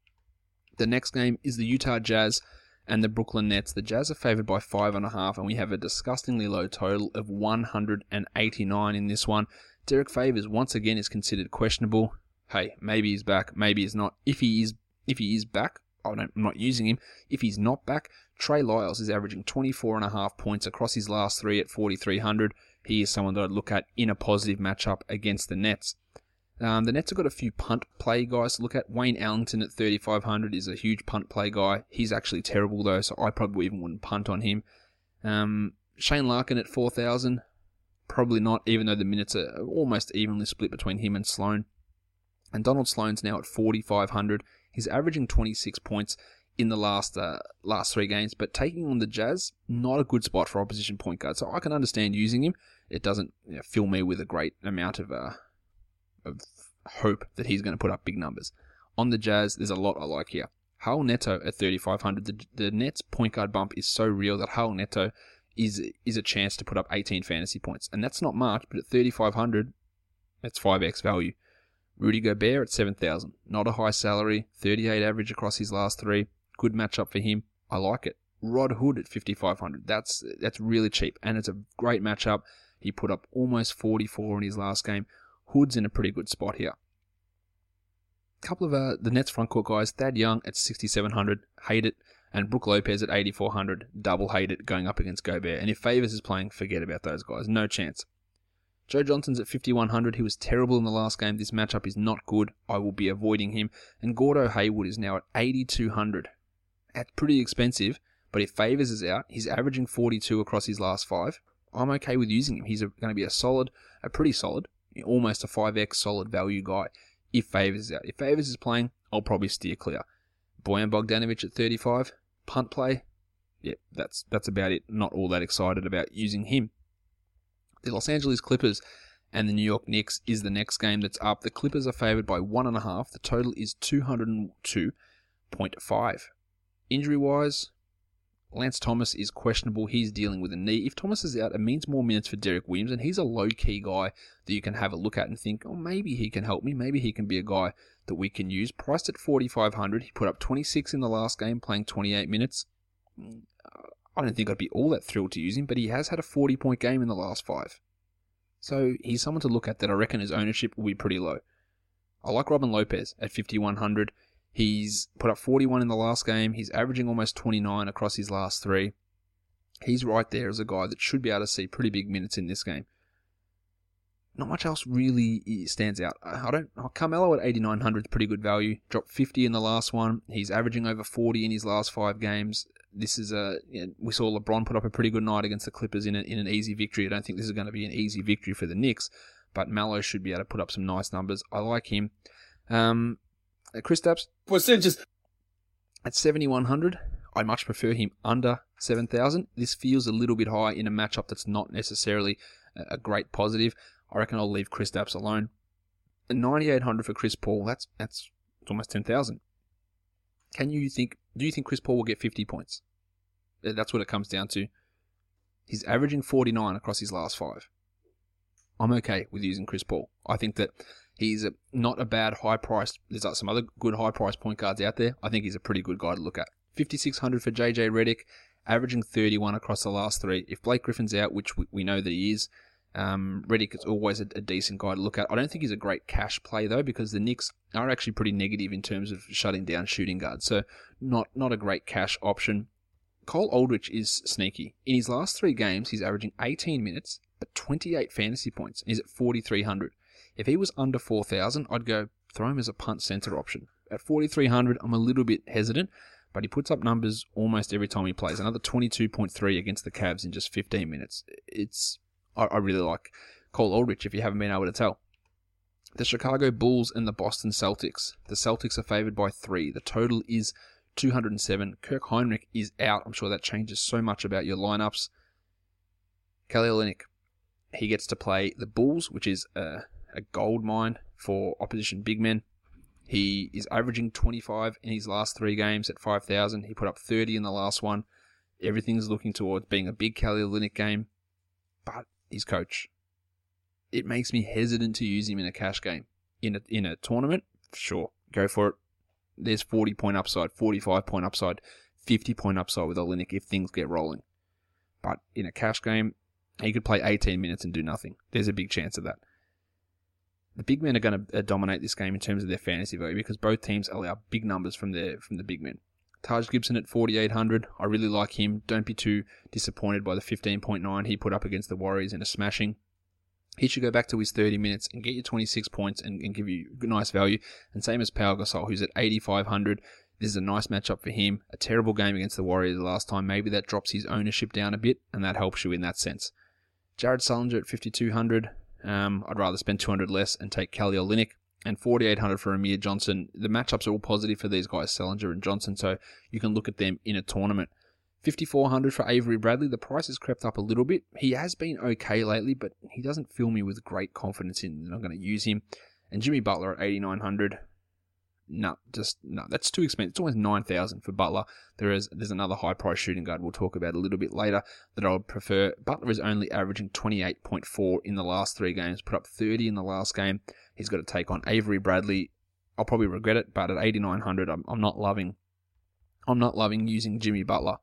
The next game is the Utah Jazz and the Brooklyn Nets. The Jazz are favored by five and a half, and we have a disgustingly low total of one hundred eighty-nine in this one. Derek Favors once again is considered questionable. Hey, maybe he's back, maybe he's not. If he is, if he is back, I don't, I'm not using him. If he's not back, Trey Lyles is averaging twenty-four and a half points across his last three at forty-three hundred. He is someone that I'd look at in a positive matchup against the Nets. Um, the Nets have got a few punt play guys to look at. Wayne Ellington at thirty-five hundred is a huge punt play guy. He's actually terrible though, so I probably even wouldn't punt on him. Um, Shane Larkin at four thousand, probably not, even though the minutes are almost evenly split between him and Sloan. And Donald Sloan's now at forty-five hundred. He's averaging twenty-six points in the last uh, last three games, but taking on the Jazz, not a good spot for opposition point guard. So I can understand using him. It doesn't you know, fill me with a great amount of uh, of hope that he's going to put up big numbers. On the Jazz, there's a lot I like here. Raul Neto at thirty-five hundred. The, the Nets point guard bump is so real that Raul Neto is is a chance to put up eighteen fantasy points, and that's not much, but at thirty-five hundred, that's five x value. Rudy Gobert at seven thousand. Not a high salary, thirty-eight average across his last three. Good matchup for him. I like it. Rod Hood at fifty-five hundred. That's that's really cheap, and it's a great matchup. He put up almost forty-four in his last game. Hood's in a pretty good spot here. couple of uh, the Nets front court guys, Thad Young at sixty-seven hundred, hate it, and Brook Lopez at eighty-four hundred, double hate it, going up against Gobert. And if Favors is playing, forget about those guys. No chance. Joe Johnson's at fifty-one hundred. He was terrible in the last game. This matchup is not good. I will be avoiding him. And Gordo Hayward is now at eighty-two hundred. That's pretty expensive, but if Favors is out, he's averaging forty-two across his last five. I'm okay with using him. He's going to be a solid, a pretty solid, almost a five x solid value guy if Favors is out. If Favors is playing, I'll probably steer clear. Bojan Bogdanovic at thirty-five. Punt play. Yeah, that's that's about it. Not all that excited about using him. The Los Angeles Clippers and the New York Knicks is the next game that's up. The Clippers are favored by one and a half. The total is two hundred two point five. Injury-wise, Lance Thomas is questionable. He's dealing with a knee. If Thomas is out, it means more minutes for Derek Williams, and he's a low-key guy that you can have a look at and think, oh, maybe he can help me. Maybe he can be a guy that we can use. Priced at forty-five hundred. He put up twenty-six in the last game, playing twenty-eight minutes. I don't think I'd be all that thrilled to use him, but he has had a forty-point game in the last five. So he's someone to look at that I reckon his ownership will be pretty low. I like Robin Lopez at fifty-one hundred. He's put up forty-one in the last game. He's averaging almost twenty-nine across his last three. He's right there as a guy that should be able to see pretty big minutes in this game. Not much else really stands out. I don't. Oh, Carmelo at eighty-nine hundred is pretty good value. Dropped fifty in the last one. He's averaging over forty in his last five games. This is a. You know, we saw LeBron put up a pretty good night against the Clippers in a, in an easy victory. I don't think this is going to be an easy victory for the Knicks, but Melo should be able to put up some nice numbers. I like him. Um, Kristaps Porzingis at seventy-one hundred. I much prefer him under seven thousand. This feels a little bit high in a matchup that's not necessarily a great positive. I reckon I'll leave Kristaps alone. ninety-eight hundred for Chris Paul. That's that's it's almost ten thousand. Can you think? Do you think Chris Paul will get fifty points? That's what it comes down to. He's averaging forty-nine across his last five. I'm okay with using Chris Paul. I think that he's a, not a bad high-priced. There's like some other good high-priced point guards out there. I think he's a pretty good guy to look at. fifty-six hundred for J J Redick, averaging thirty-one across the last three. If Blake Griffin's out, which we, we know that he is, um, Redick is always a, a decent guy to look at. I don't think he's a great cash play, though, because the Knicks are actually pretty negative in terms of shutting down shooting guards. So not, not a great cash option. Cole Aldrich is sneaky. In his last three games, he's averaging eighteen minutes, but twenty-eight fantasy points. He's at forty-three hundred. If he was under four thousand, I'd go throw him as a punt center option. At forty-three hundred, I'm a little bit hesitant, but he puts up numbers almost every time he plays. Another twenty-two point three against the Cavs in just fifteen minutes. It's I, I really like Cole Aldrich, if you haven't been able to tell. The Chicago Bulls and the Boston Celtics. The Celtics are favored by three. The total is two hundred seven. Kirk Heinrich is out. I'm sure that changes so much about your lineups. Kelly Olynyk, he gets to play the Bulls, which is a, a gold mine for opposition big men. He is averaging twenty-five in his last three games at five thousand. He put up thirty in the last one. Everything's looking towards being a big Kelly Olynyk game, but his coach. It makes me hesitant to use him in a cash game. In a, in a tournament, sure, go for it. There's forty point upside, forty-five point upside, fifty point upside with Olynyk if things get rolling. But in a cash game, he could play eighteen minutes and do nothing. There's a big chance of that. The big men are going to dominate this game in terms of their fantasy value because both teams allow big numbers from their from the big men. Taj Gibson at forty-eight hundred. I really like him. Don't be too disappointed by the fifteen point nine he put up against the Warriors in a smashing. He should go back to his thirty minutes and get you twenty-six points and, and give you nice value. And same as Pau Gasol, who's at eighty-five hundred. This is a nice matchup for him. A terrible game against the Warriors last time. Maybe that drops his ownership down a bit, and that helps you in that sense. Jared Sullinger at fifty-two hundred. Um, I'd rather spend two hundred less and take Kelly Olynyk. And forty-eight hundred for Amir Johnson. The matchups are all positive for these guys, Sullinger and Johnson, so you can look at them in a tournament. fifty-four hundred for Avery Bradley. The price has crept up a little bit. He has been okay lately, but he doesn't fill me with great confidence in I'm going to use him. And Jimmy Butler at eighty-nine hundred. No, just no. That's too expensive. It's almost nine thousand for Butler. There is there's another high price shooting guard we'll talk about a little bit later that I would prefer. Butler is only averaging twenty-eight point four in the last three games. Put up thirty in the last game. He's got to take on Avery Bradley. I'll probably regret it, but at eighty-nine hundred, I'm, I'm not loving. I'm not loving using Jimmy Butler.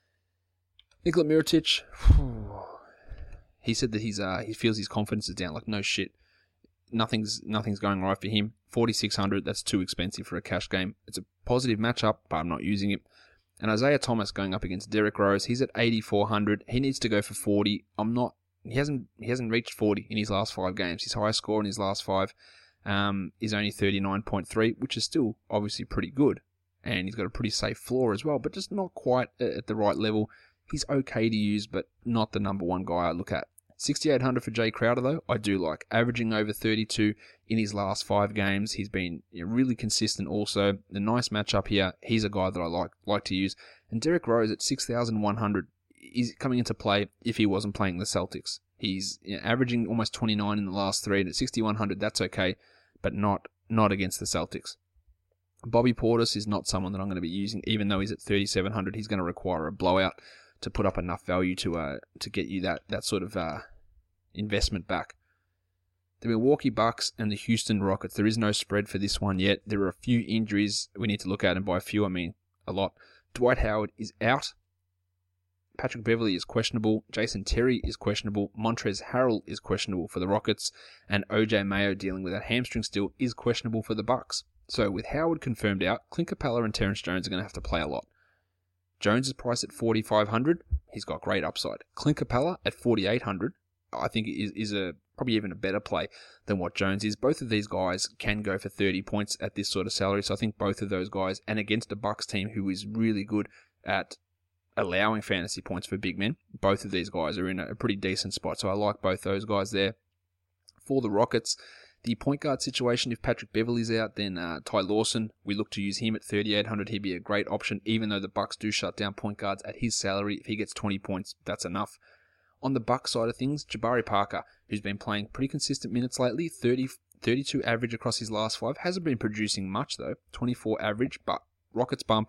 Nikola Mirotic. He said that he's uh he feels his confidence is down. Like no shit. nothing's nothing's going right for him. forty-six hundred, that's too expensive for a cash game. It's a positive matchup, but I'm not using it. And Isaiah Thomas going up against Derek Rose. He's at eighty-four hundred. He needs to go for forty. I'm not. He hasn't. He hasn't reached forty in his last five games. His highest score in his last five um, is only thirty-nine point three, which is still obviously pretty good. And he's got a pretty safe floor as well, but just not quite at the right level. He's okay to use, but not the number one guy I look at. sixty-eight hundred for Jay Crowder, though, I do like. Averaging over thirty-two in his last five games. He's been really consistent also. A nice matchup here. He's a guy that I like like to use. And Derek Rose at six thousand one hundred is coming into play if he wasn't playing the Celtics. He's you know, averaging almost twenty-nine in the last three, and at sixty-one hundred, that's okay, but not not against the Celtics. Bobby Portis is not someone that I'm going to be using, even though he's at thirty-seven hundred. He's going to require a blowout to put up enough value to uh, to get you that, that sort of uh, investment back. The Milwaukee Bucks and the Houston Rockets, there is no spread for this one yet. There are a few injuries we need to look at, and by a few I mean a lot. Dwight Howard is out. Patrick Beverley is questionable. Jason Terry is questionable. Montrezl Harrell is questionable for the Rockets. And O J Mayo, dealing with that hamstring still, is questionable for the Bucks. So with Howard confirmed out, Clint Capella and Terrence Jones are going to have to play a lot. Jones is priced at forty-five hundred. He's got great upside. Clint Capella at forty-eight hundred, I think is is a probably even a better play than what Jones is. Both of these guys can go for thirty points at this sort of salary, so I think both of those guys, and against a Bucks team who is really good at allowing fantasy points for big men, both of these guys are in a pretty decent spot, so I like both those guys there. For the Rockets, the point guard situation, if Patrick Beverley's out, then uh, Ty Lawson, we look to use him at thirty-eight hundred. He'd be a great option, even though the Bucks do shut down point guards at his salary. If he gets twenty points, that's enough. On the Bucks side of things, Jabari Parker, who's been playing pretty consistent minutes lately, thirty, thirty-two average across his last five, hasn't been producing much though, twenty-four average, but Rockets bump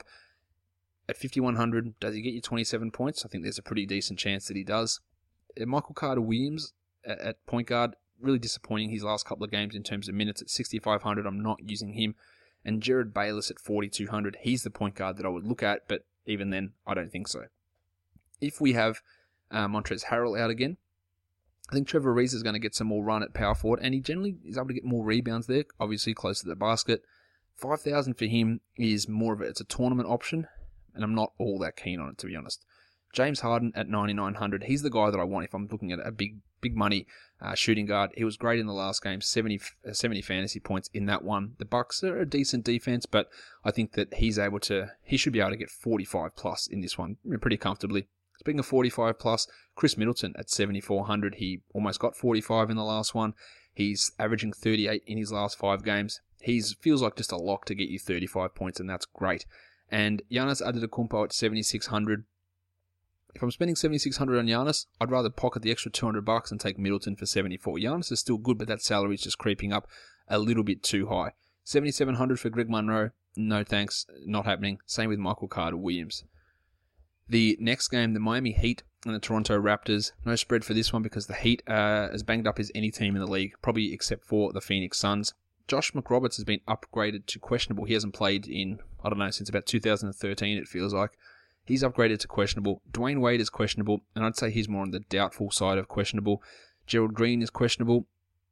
at fifty-one hundred. Does he get you twenty-seven points? I think there's a pretty decent chance that he does. Michael Carter-Williams at, at point guard, really disappointing his last couple of games in terms of minutes. At sixty-five hundred, I'm not using him. And Jared Bayless at forty-two hundred, he's the point guard that I would look at, but even then, I don't think so. If we have uh, Montrezl Harrell out again, I think Trevor Ariza is going to get some more run at power forward, and he generally is able to get more rebounds there, obviously close to the basket. five thousand for him is more of a, it's a tournament option, and I'm not all that keen on it, to be honest. James Harden at ninety-nine hundred, he's the guy that I want if I'm looking at a big big money uh, shooting guard. He was great in the last game, seventy, seventy fantasy points in that one. The Bucks are a decent defense, but I think that he's able to, he should be able to get forty-five plus in this one pretty comfortably. Speaking of forty-five plus, Chris Middleton at seventy-four hundred, he almost got forty-five in the last one. He's averaging thirty-eight in his last five games. He feels like just a lock to get you thirty-five points, and that's great. And Giannis Antetokounmpo at seventy-six hundred. If I'm spending seventy-six hundred on Giannis, I'd rather pocket the extra two hundred bucks and take Middleton for seventy-four. Giannis is still good, but that salary is just creeping up a little bit too high. seventy-seven hundred for Greg Monroe, no thanks, not happening. Same with Michael Carter-Williams. The next game, the Miami Heat and the Toronto Raptors. No spread for this one because the Heat are as banged up as any team in the league, probably except for the Phoenix Suns. Josh McRoberts has been upgraded to questionable. He hasn't played in, I don't know, since about two thousand thirteen, it feels like. He's upgraded to questionable. Dwayne Wade is questionable, and I'd say he's more on the doubtful side of questionable. Gerald Green is questionable.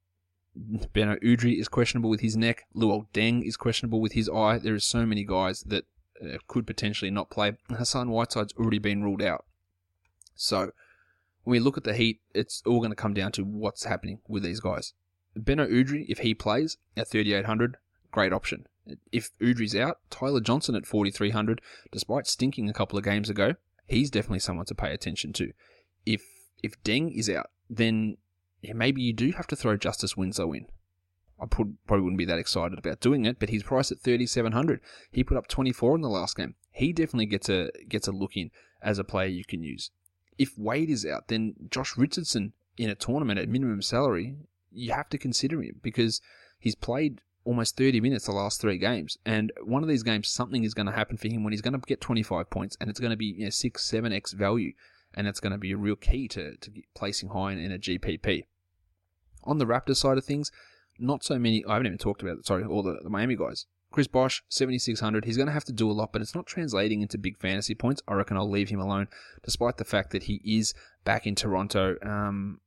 Beno Udrih is questionable with his neck. Luol Deng is questionable with his eye. There are so many guys that uh, could potentially not play. Hassan Whiteside's already been ruled out. So, when we look at the Heat, it's all going to come down to what's happening with these guys. Beno Udrih, if he plays at thirty-eight hundred, great option. If Udrih's out, Tyler Johnson at forty-three hundred, despite stinking a couple of games ago, he's definitely someone to pay attention to. If if Deng is out, then yeah, maybe you do have to throw Justice Winslow in. I probably wouldn't be that excited about doing it, but he's priced at thirty-seven hundred. He put up twenty-four in the last game. He definitely gets a gets a look in as a player you can use. If Wade is out, then Josh Richardson in a tournament at minimum salary, you have to consider him because he's played almost thirty minutes the last three games. And one of these games, something is going to happen for him when he's going to get twenty-five points, and it's going to be, you know, six, seven x value. And it's going to be a real key to, to placing high in, in a G P P. On the Raptors side of things, not so many, I haven't even talked about it, sorry, all the, the Miami guys. Chris Bosh, seventy-six hundred. He's going to have to do a lot, but it's not translating into big fantasy points. I reckon I'll leave him alone, despite the fact that he is back in Toronto. Um,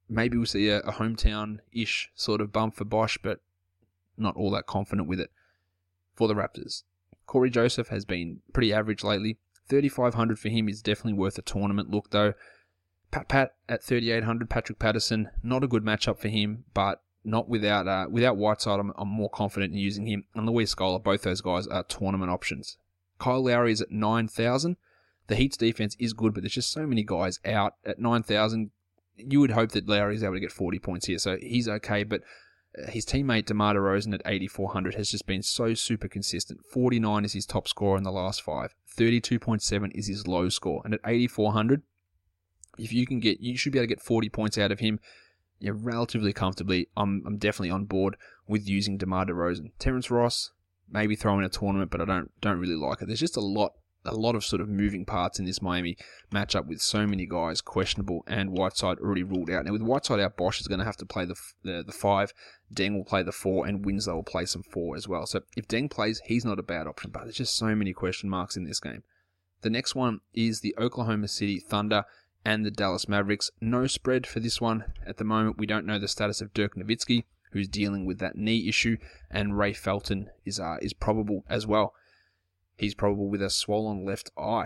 maybe we'll see a, a hometown-ish sort of bump for Bosch, but not all that confident with it. For the Raptors, Corey Joseph has been pretty average lately. thirty-five hundred for him is definitely worth a tournament look, though. Pat Pat at thirty-eight hundred, Patrick Patterson, not a good matchup for him, but not without uh, without Whiteside. I'm, I'm more confident in using him. And Luis Scola, both those guys are tournament options. Kyle Lowry is at nine thousand. The Heat's defense is good, but there's just so many guys out at nine thousand. You would hope that Lowry is able to get forty points here, so he's okay, but his teammate DeMar DeRozan at eighty-four hundred has just been so super consistent. forty-nine is his top score in the last five. thirty-two point seven is his low score. And at eighty-four hundred, if you can get, you should be able to get forty points out of him, yeah, relatively comfortably. I'm I'm definitely on board with using DeMar DeRozan. Terrence Ross, maybe throw in a tournament, but I don't don't really like it. There's just a lot a lot of sort of moving parts in this Miami matchup with so many guys questionable and Whiteside already ruled out. Now with Whiteside out, Bosch is going to have to play the the, the five, Deng will play the four, and Winslow will play some four as well. So if Deng plays, he's not a bad option, but there's just so many question marks in this game. The next one is the Oklahoma City Thunder and the Dallas Mavericks. No spread for this one at the moment. We don't know the status of Dirk Nowitzki, who's dealing with that knee issue, and Ray Felton is uh, is probable as well. He's probable with a swollen left eye.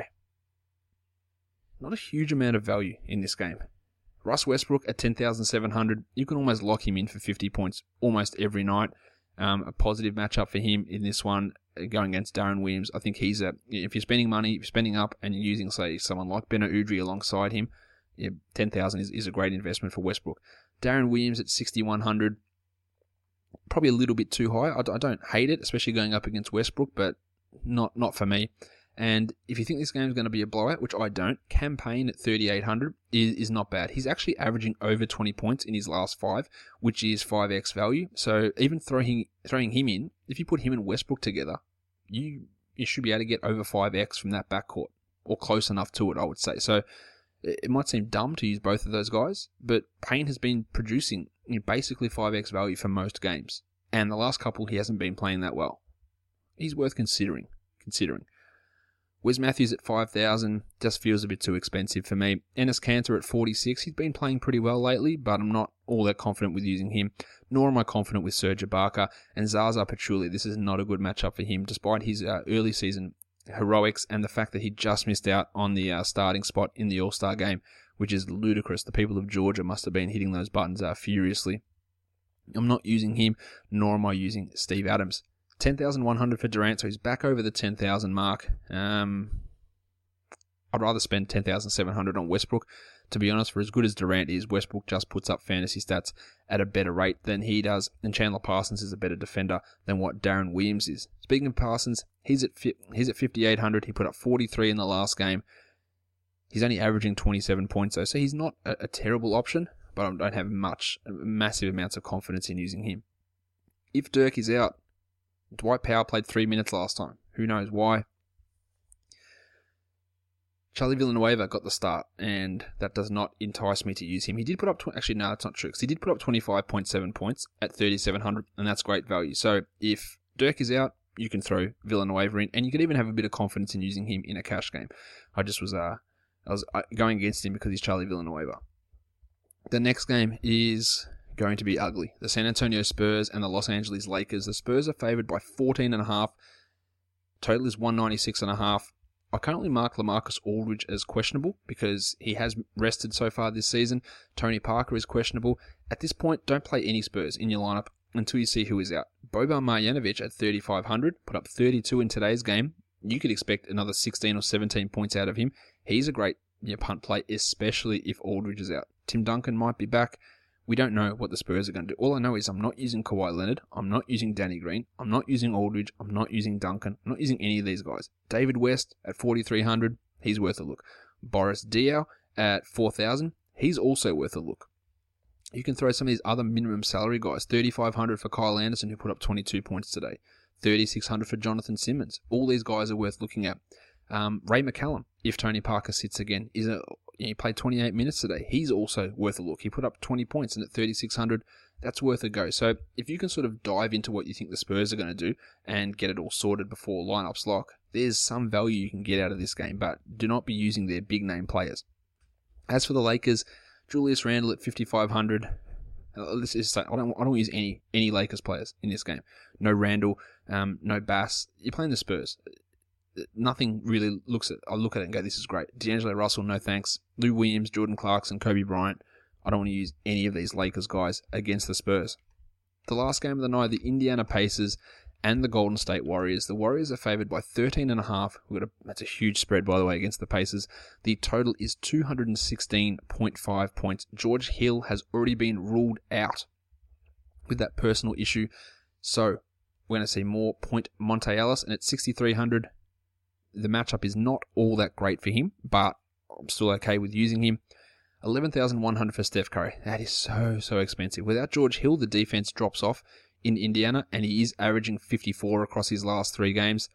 Not a huge amount of value in this game. Russ Westbrook at ten thousand seven hundred. You can almost lock him in for fifty points almost every night. Um, a positive matchup for him in this one, going against Darren Williams. I think he's a, if you're spending money, if you're spending up and you're using, say, someone like Beno Udrih alongside him, yeah, ten thousand is, is a great investment for Westbrook. Darren Williams at sixty-one hundred. Probably a little bit too high. I, I don't hate it, especially going up against Westbrook, but Not not for me. And if you think this game is going to be a blowout, which I don't, Campaign at thirty-eight hundred is, is not bad. He's actually averaging over twenty points in his last five, which is five x value. So even throwing throwing him in, if you put him and Westbrook together, you you should be able to get over five x from that backcourt, or close enough to it, I would say. So it might seem dumb to use both of those guys, but Payne has been producing, you know, basically five x value for most games. And the last couple, he hasn't been playing that well. He's worth considering. Considering. Wes Matthews at five thousand just feels a bit too expensive for me. Enes Kanter at forty-six. He's been playing pretty well lately, but I'm not all that confident with using him. Nor am I confident with Serge Ibaka. And Zaza Pachulia, this is not a good matchup for him, despite his uh, early season heroics and the fact that he just missed out on the uh, starting spot in the All-Star game, which is ludicrous. The people of Georgia must have been hitting those buttons uh, furiously. I'm not using him, nor am I using Steve Adams. ten thousand one hundred for Durant, so he's back over the ten thousand mark. Um, I'd rather spend ten thousand seven hundred on Westbrook. To be honest, for as good as Durant is, Westbrook just puts up fantasy stats at a better rate than he does, and Chandler Parsons is a better defender than what Darren Williams is. Speaking of Parsons, he's at he's at fifty-eight hundred. He put up forty-three in the last game. He's only averaging twenty-seven points, though, so he's not a, a terrible option, but I don't have much, massive amounts of confidence in using him. If Dirk is out, Dwight Powell played three minutes last time. Who knows why? Charlie Villanueva got the start, and that does not entice me to use him. He did put up... Tw- Actually, no, that's not true, because he did put up twenty-five point seven points at thirty-seven hundred, and that's great value. So if Dirk is out, you can throw Villanueva in, and you could even have a bit of confidence in using him in a cash game. I just was... Uh, I was going against him because he's Charlie Villanueva. The next game is going to be ugly. The San Antonio Spurs and the Los Angeles Lakers. The Spurs are favored by fourteen and a half. Total is one ninety-six and a half. I currently mark LaMarcus Aldridge as questionable because he has rested so far this season. Tony Parker is questionable. At this point, don't play any Spurs in your lineup until you see who is out. Boban Marjanovic at thirty-five hundred put up thirty-two in today's game. You could expect another sixteen or seventeen points out of him. He's a great you know, punt play, especially if Aldridge is out. Tim Duncan might be back. We don't know what the Spurs are going to do. All I know is I'm not using Kawhi Leonard. I'm not using Danny Green. I'm not using Aldridge. I'm not using Duncan. I'm not using any of these guys. David West at forty-three hundred, he's worth a look. Boris Diaw at four thousand, he's also worth a look. You can throw some of these other minimum salary guys. thirty-five hundred for Kyle Anderson, who put up twenty-two points today. thirty-six hundred for Jonathan Simmons. All these guys are worth looking at. Um, Ray McCallum, if Tony Parker sits again, is a he played twenty-eight minutes today. He's also worth a look. He put up twenty points, and at thirty-six hundred, that's worth a go. So if you can sort of dive into what you think the Spurs are going to do and get it all sorted before lineups lock, there's some value you can get out of this game, but do not be using their big name players. As for the Lakers, Julius Randle at fifty-five hundred. Uh, this is I don't I don't use any any Lakers players in this game. No Randle, um, no Bass. You're playing the Spurs. Nothing really looks at. I look at it and go, "This is great." D'Angelo Russell, no thanks. Lou Williams, Jordan Clarkson, Kobe Bryant. I don't want to use any of these Lakers guys against the Spurs. The last game of the night, the Indiana Pacers and the Golden State Warriors. The Warriors are favored by thirteen and a half. We've got a, that's a huge spread, by the way, against the Pacers. The total is two hundred sixteen point five points. George Hill has already been ruled out with that personal issue. So we're going to see more point Monte Ellis, and at sixty-three hundred, the matchup is not all that great for him, but I'm still okay with using him. eleven thousand one hundred for Steph Curry. That is so, so expensive. Without George Hill, the defense drops off in Indiana, and he is averaging fifty-four across his last three games.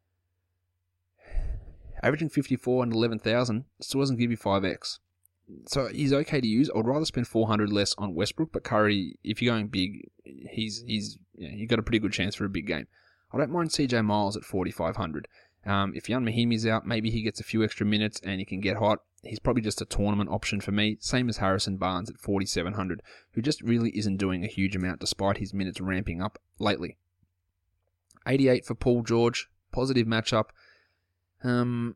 Averaging fifty-four and eleven thousand still doesn't give you five x. So he's okay to use. I would rather spend four hundred less on Westbrook, but Curry, if you're going big, he's he's you know, you've got a pretty good chance for a big game. I don't mind C J Miles at forty-five hundred. Um, if Jan Mahimi's out, maybe he gets a few extra minutes and he can get hot. He's probably just a tournament option for me, same as Harrison Barnes at forty-seven hundred, who just really isn't doing a huge amount despite his minutes ramping up lately. eighty-eight for Paul George, positive matchup. Um,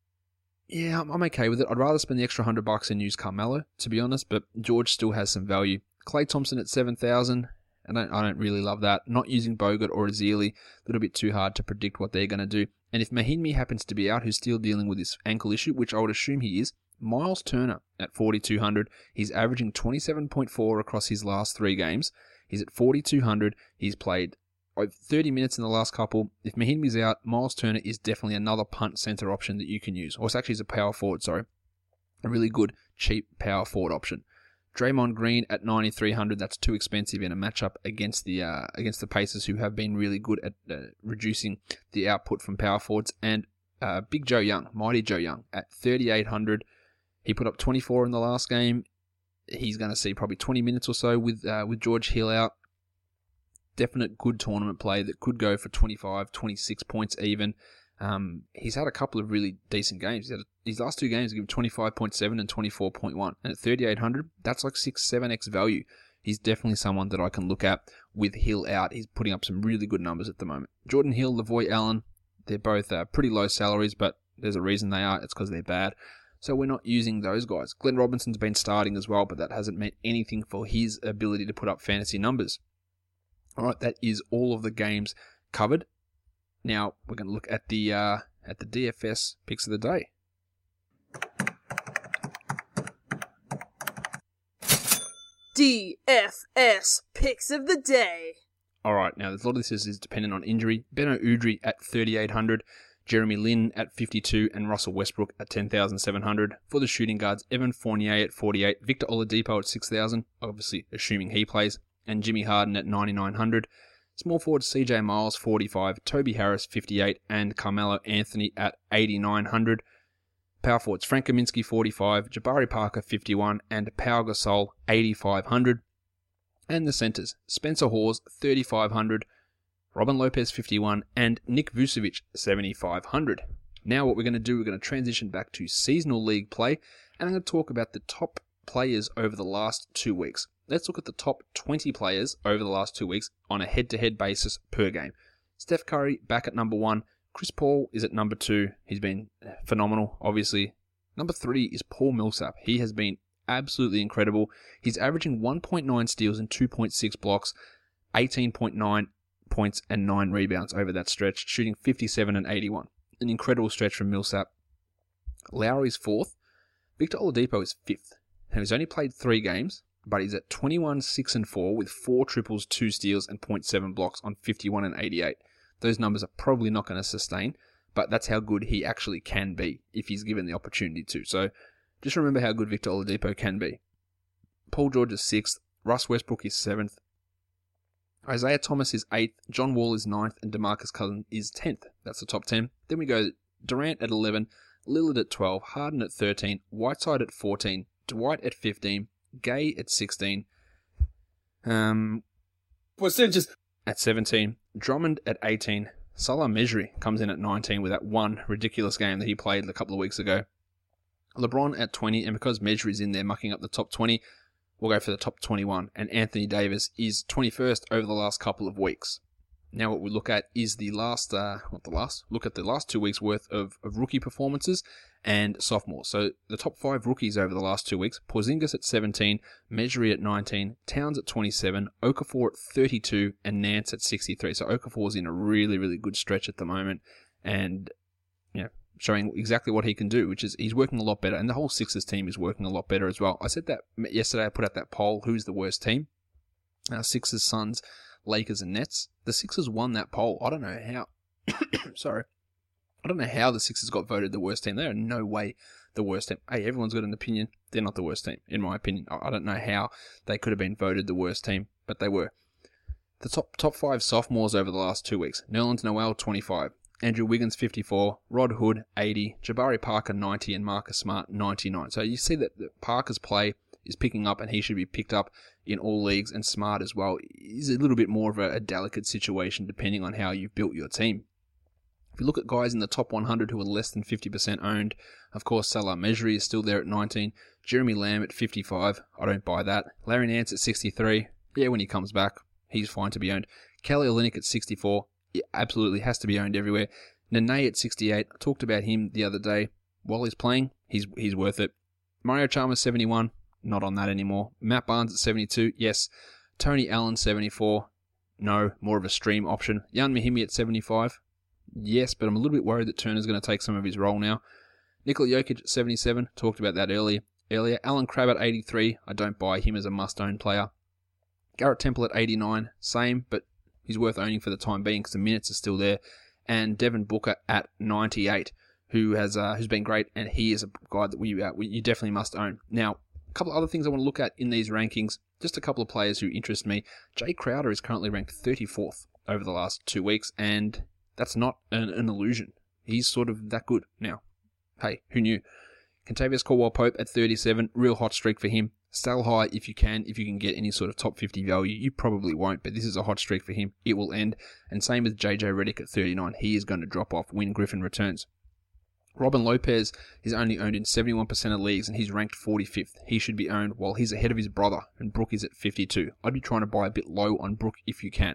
yeah, I'm, I'm okay with it. I'd rather spend the extra one hundred bucks and use Carmelo, to be honest, but George still has some value. Klay Thompson at seven thousand. I don't, I don't really love that. Not using Bogut or Ezeli, a little bit too hard to predict what they're going to do. And if Mahinmi happens to be out, who's still dealing with this ankle issue, which I would assume he is, Miles Turner at forty-two hundred. He's averaging twenty-seven point four across his last three games. He's at forty-two hundred. He's played thirty minutes in the last couple. If Mahinmi's out, Miles Turner is definitely another punt center option that you can use. Or it's actually a power forward, sorry. A really good, cheap power forward option. Draymond Green at ninety-three hundred. That's too expensive in a matchup against the uh, against the Pacers, who have been really good at uh, reducing the output from power forwards. And uh, Big Joe Young, Mighty Joe Young, at thirty-eight hundred. He put up twenty-four in the last game. He's going to see probably twenty minutes or so with uh, with George Hill out. Definite good tournament play that could go for twenty-five, twenty-six points even. Um, he's had a couple of really decent games. He's had a, his last two games give twenty-five point seven and twenty-four point one. And at thirty-eight hundred, that's like six, seven x value. He's definitely someone that I can look at with Hill out. He's putting up some really good numbers at the moment. Jordan Hill, Lavoy Allen, they're both uh, pretty low salaries, but there's a reason they are. It's because they're bad. So we're not using those guys. Glenn Robinson's been starting as well, but that hasn't meant anything for his ability to put up fantasy numbers. All right, that is all of the games covered. Now we're going to look at the uh, at the D F S picks of the day. D F S picks of the day. All right, now a lot of this is, is dependent on injury. Beno Udrih at thirty-eight hundred, Jeremy Lin at fifty-two, and Russell Westbrook at ten thousand seven hundred. For the shooting guards, Evan Fournier at forty-eight, Victor Oladipo at six thousand, obviously assuming he plays, and Jimmy Harden at ninety-nine hundred. Small forward C J Miles, forty-five, Toby Harris, fifty-eight, and Carmelo Anthony at eighty-nine hundred. Power forwards, Frank Kaminsky, forty-five, Jabari Parker, fifty-one, and Pau Gasol, eighty-five hundred. And the centers, Spencer Hawes, thirty-five hundred, Robin Lopez, fifty-one, and Nick Vucevic, seventy-five hundred. Now what we're going to do, we're going to transition back to seasonal league play, and I'm going to talk about the top players over the last two weeks. Let's look at the top twenty players over the last two weeks on a head-to-head basis per game. Steph Curry back at number one. Chris Paul is at number two. He's been phenomenal, obviously. Number three is Paul Millsap. He has been absolutely incredible. He's averaging one point nine steals and two point six blocks, eighteen point nine points and nine rebounds over that stretch, shooting fifty-seven and eighty-one. An incredible stretch from Millsap. Lowry's fourth. Victor Oladipo is fifth. Now, he's only played three games, but he's at twenty-one, six, and four with four triples, two steals, and point seven blocks on fifty-one and eighty-eight. Those numbers are probably not going to sustain, but that's how good he actually can be if he's given the opportunity to. So just remember how good Victor Oladipo can be. Paul George is sixth. Russ Westbrook is seventh. Isaiah Thomas is eighth. John Wall is ninth. And DeMarcus Cousins is tenth. That's the top ten. Then we go Durant at eleven. Lillard at twelve. Harden at thirteen. Whiteside at fourteen. Dwight at fifteen. Gay at sixteen. Um, Percentages at seventeen. Drummond at eighteen. Salah Mejri comes in at nineteen with that one ridiculous game that he played a couple of weeks ago. LeBron at twenty, and because Mejri is in there mucking up the top twenty, we'll go for the top twenty-one. And Anthony Davis is twenty-first over the last couple of weeks. Now what we look at is the last, uh, not the last, look at the last two weeks worth of, of rookie performances and sophomores. So the top five rookies over the last two weeks: Porzingis at seventeen, Mejri at nineteen, Towns at twenty-seven, Okafor at thirty-two, and Nance at sixty-three. So Okafor's in a really, really good stretch at the moment, and you know, showing exactly what he can do, which is he's working a lot better, and the whole Sixers team is working a lot better as well. I said that yesterday. I put out that poll: who's the worst team? Uh, Sixers, Suns, Lakers, and Nets. The Sixers won that poll. I don't know how. Sorry. I don't know how the Sixers got voted the worst team. They are in no way the worst team. Hey, everyone's got an opinion. They're not the worst team, in my opinion. I don't know how they could have been voted the worst team, but they were. The top top five sophomores over the last two weeks: Nerlens Noel, twenty-five, Andrew Wiggins, fifty-four, Rod Hood, eighty, Jabari Parker, ninety, and Marcus Smart, ninety-nine. So you see that Parker's play is picking up, and he should be picked up in all leagues, and Smart as well is a little bit more of a, a delicate situation depending on how you've built your team. If you look at guys in the top one hundred who are less than fifty percent owned, of course, Salah Mejri is still there at nineteen, Jeremy Lamb at fifty-five, I don't buy that, Larry Nance at sixty-three, yeah, when he comes back, he's fine to be owned, Kelly Olynyk at sixty-four, yeah, absolutely has to be owned everywhere, Nene at sixty-eight, I talked about him the other day, while he's playing, he's he's worth it, Mario Chalmers seventy-one, not on that anymore, Matt Barnes at seventy-two, yes, Tony Allen seventy-four, no, more of a stream option, Jan Mahimi at seventy-five, yes, but I'm a little bit worried that Turner's going to take some of his role now. Nikola Jokic at seventy-seven, talked about that earlier. Earlier, Alan Crabb at eighty-three, I don't buy him as a must-own player. Garrett Temple at eighty-nine, same, but he's worth owning for the time being because the minutes are still there. And Devin Booker at ninety-eight, who has uh, who's been great, and he is a guy that we, uh, we you definitely must own. Now, a couple of other things I want to look at in these rankings, just a couple of players who interest me. Jay Crowder is currently ranked thirty-fourth over the last two weeks, and that's not an, an illusion. He's sort of that good now. Hey, who knew? Kentavious Caldwell-Pope at thirty-seven, real hot streak for him. Sell high if you can, if you can get any sort of top fifty value. You probably won't, but this is a hot streak for him. It will end. And same with J J Redick at thirty-nine. He is going to drop off when Griffin returns. Robin Lopez is only owned in seventy-one percent of leagues, and he's ranked forty-fifth. He should be owned while he's ahead of his brother, and Brook is at fifty-two. I'd be trying to buy a bit low on Brook if you can.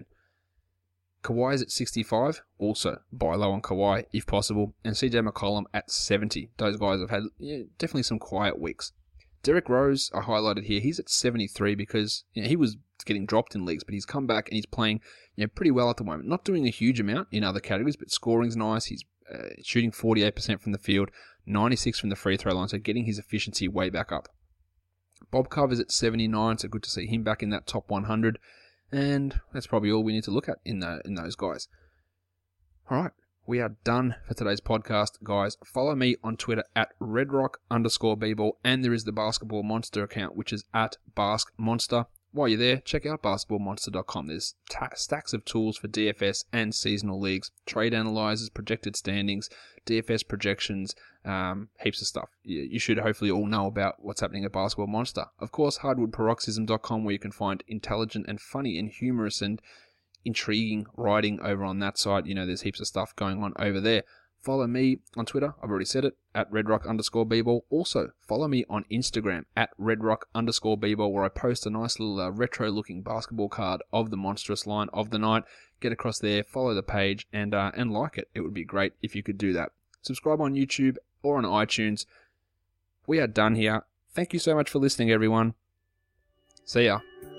Kawhi is at sixty-five, also buy low on Kawhi if possible, and C J McCollum at seventy. Those guys have had yeah, definitely some quiet weeks. Derrick Rose, I highlighted here, he's at seventy-three because you know, he was getting dropped in leagues, but he's come back and he's playing you know, pretty well at the moment. Not doing a huge amount in other categories, but scoring's nice. He's uh, shooting forty-eight percent from the field, ninety-six from the free throw line, so getting his efficiency way back up. Bob Covers at seventy-nine, so good to see him back in that top one hundred. And that's probably all we need to look at in the, in those guys. All right, we are done for today's podcast, guys. Follow me on Twitter at redrock underscore bball, and there is the Basketball Monster account, which is at baskmonster. While you're there, check out basketball monster dot com. There's ta- stacks of tools for D F S and seasonal leagues, trade analyzers, projected standings, D F S projections, um, heaps of stuff. You, you should hopefully all know about what's happening at Basketball Monster. Of course, hardwood paroxysm dot com, where you can find intelligent and funny and humorous and intriguing writing over on that side. You know, there's heaps of stuff going on over there. Follow me on Twitter, I've already said it, at redrock underscore bball. Also, follow me on Instagram, at redrock underscore bball, where I post a nice little uh, retro-looking basketball card of the monstrous line of the night. Get across there, follow the page, and uh, and like it. It would be great if you could do that. Subscribe on YouTube or on iTunes. We are done here. Thank you so much for listening, everyone. See ya.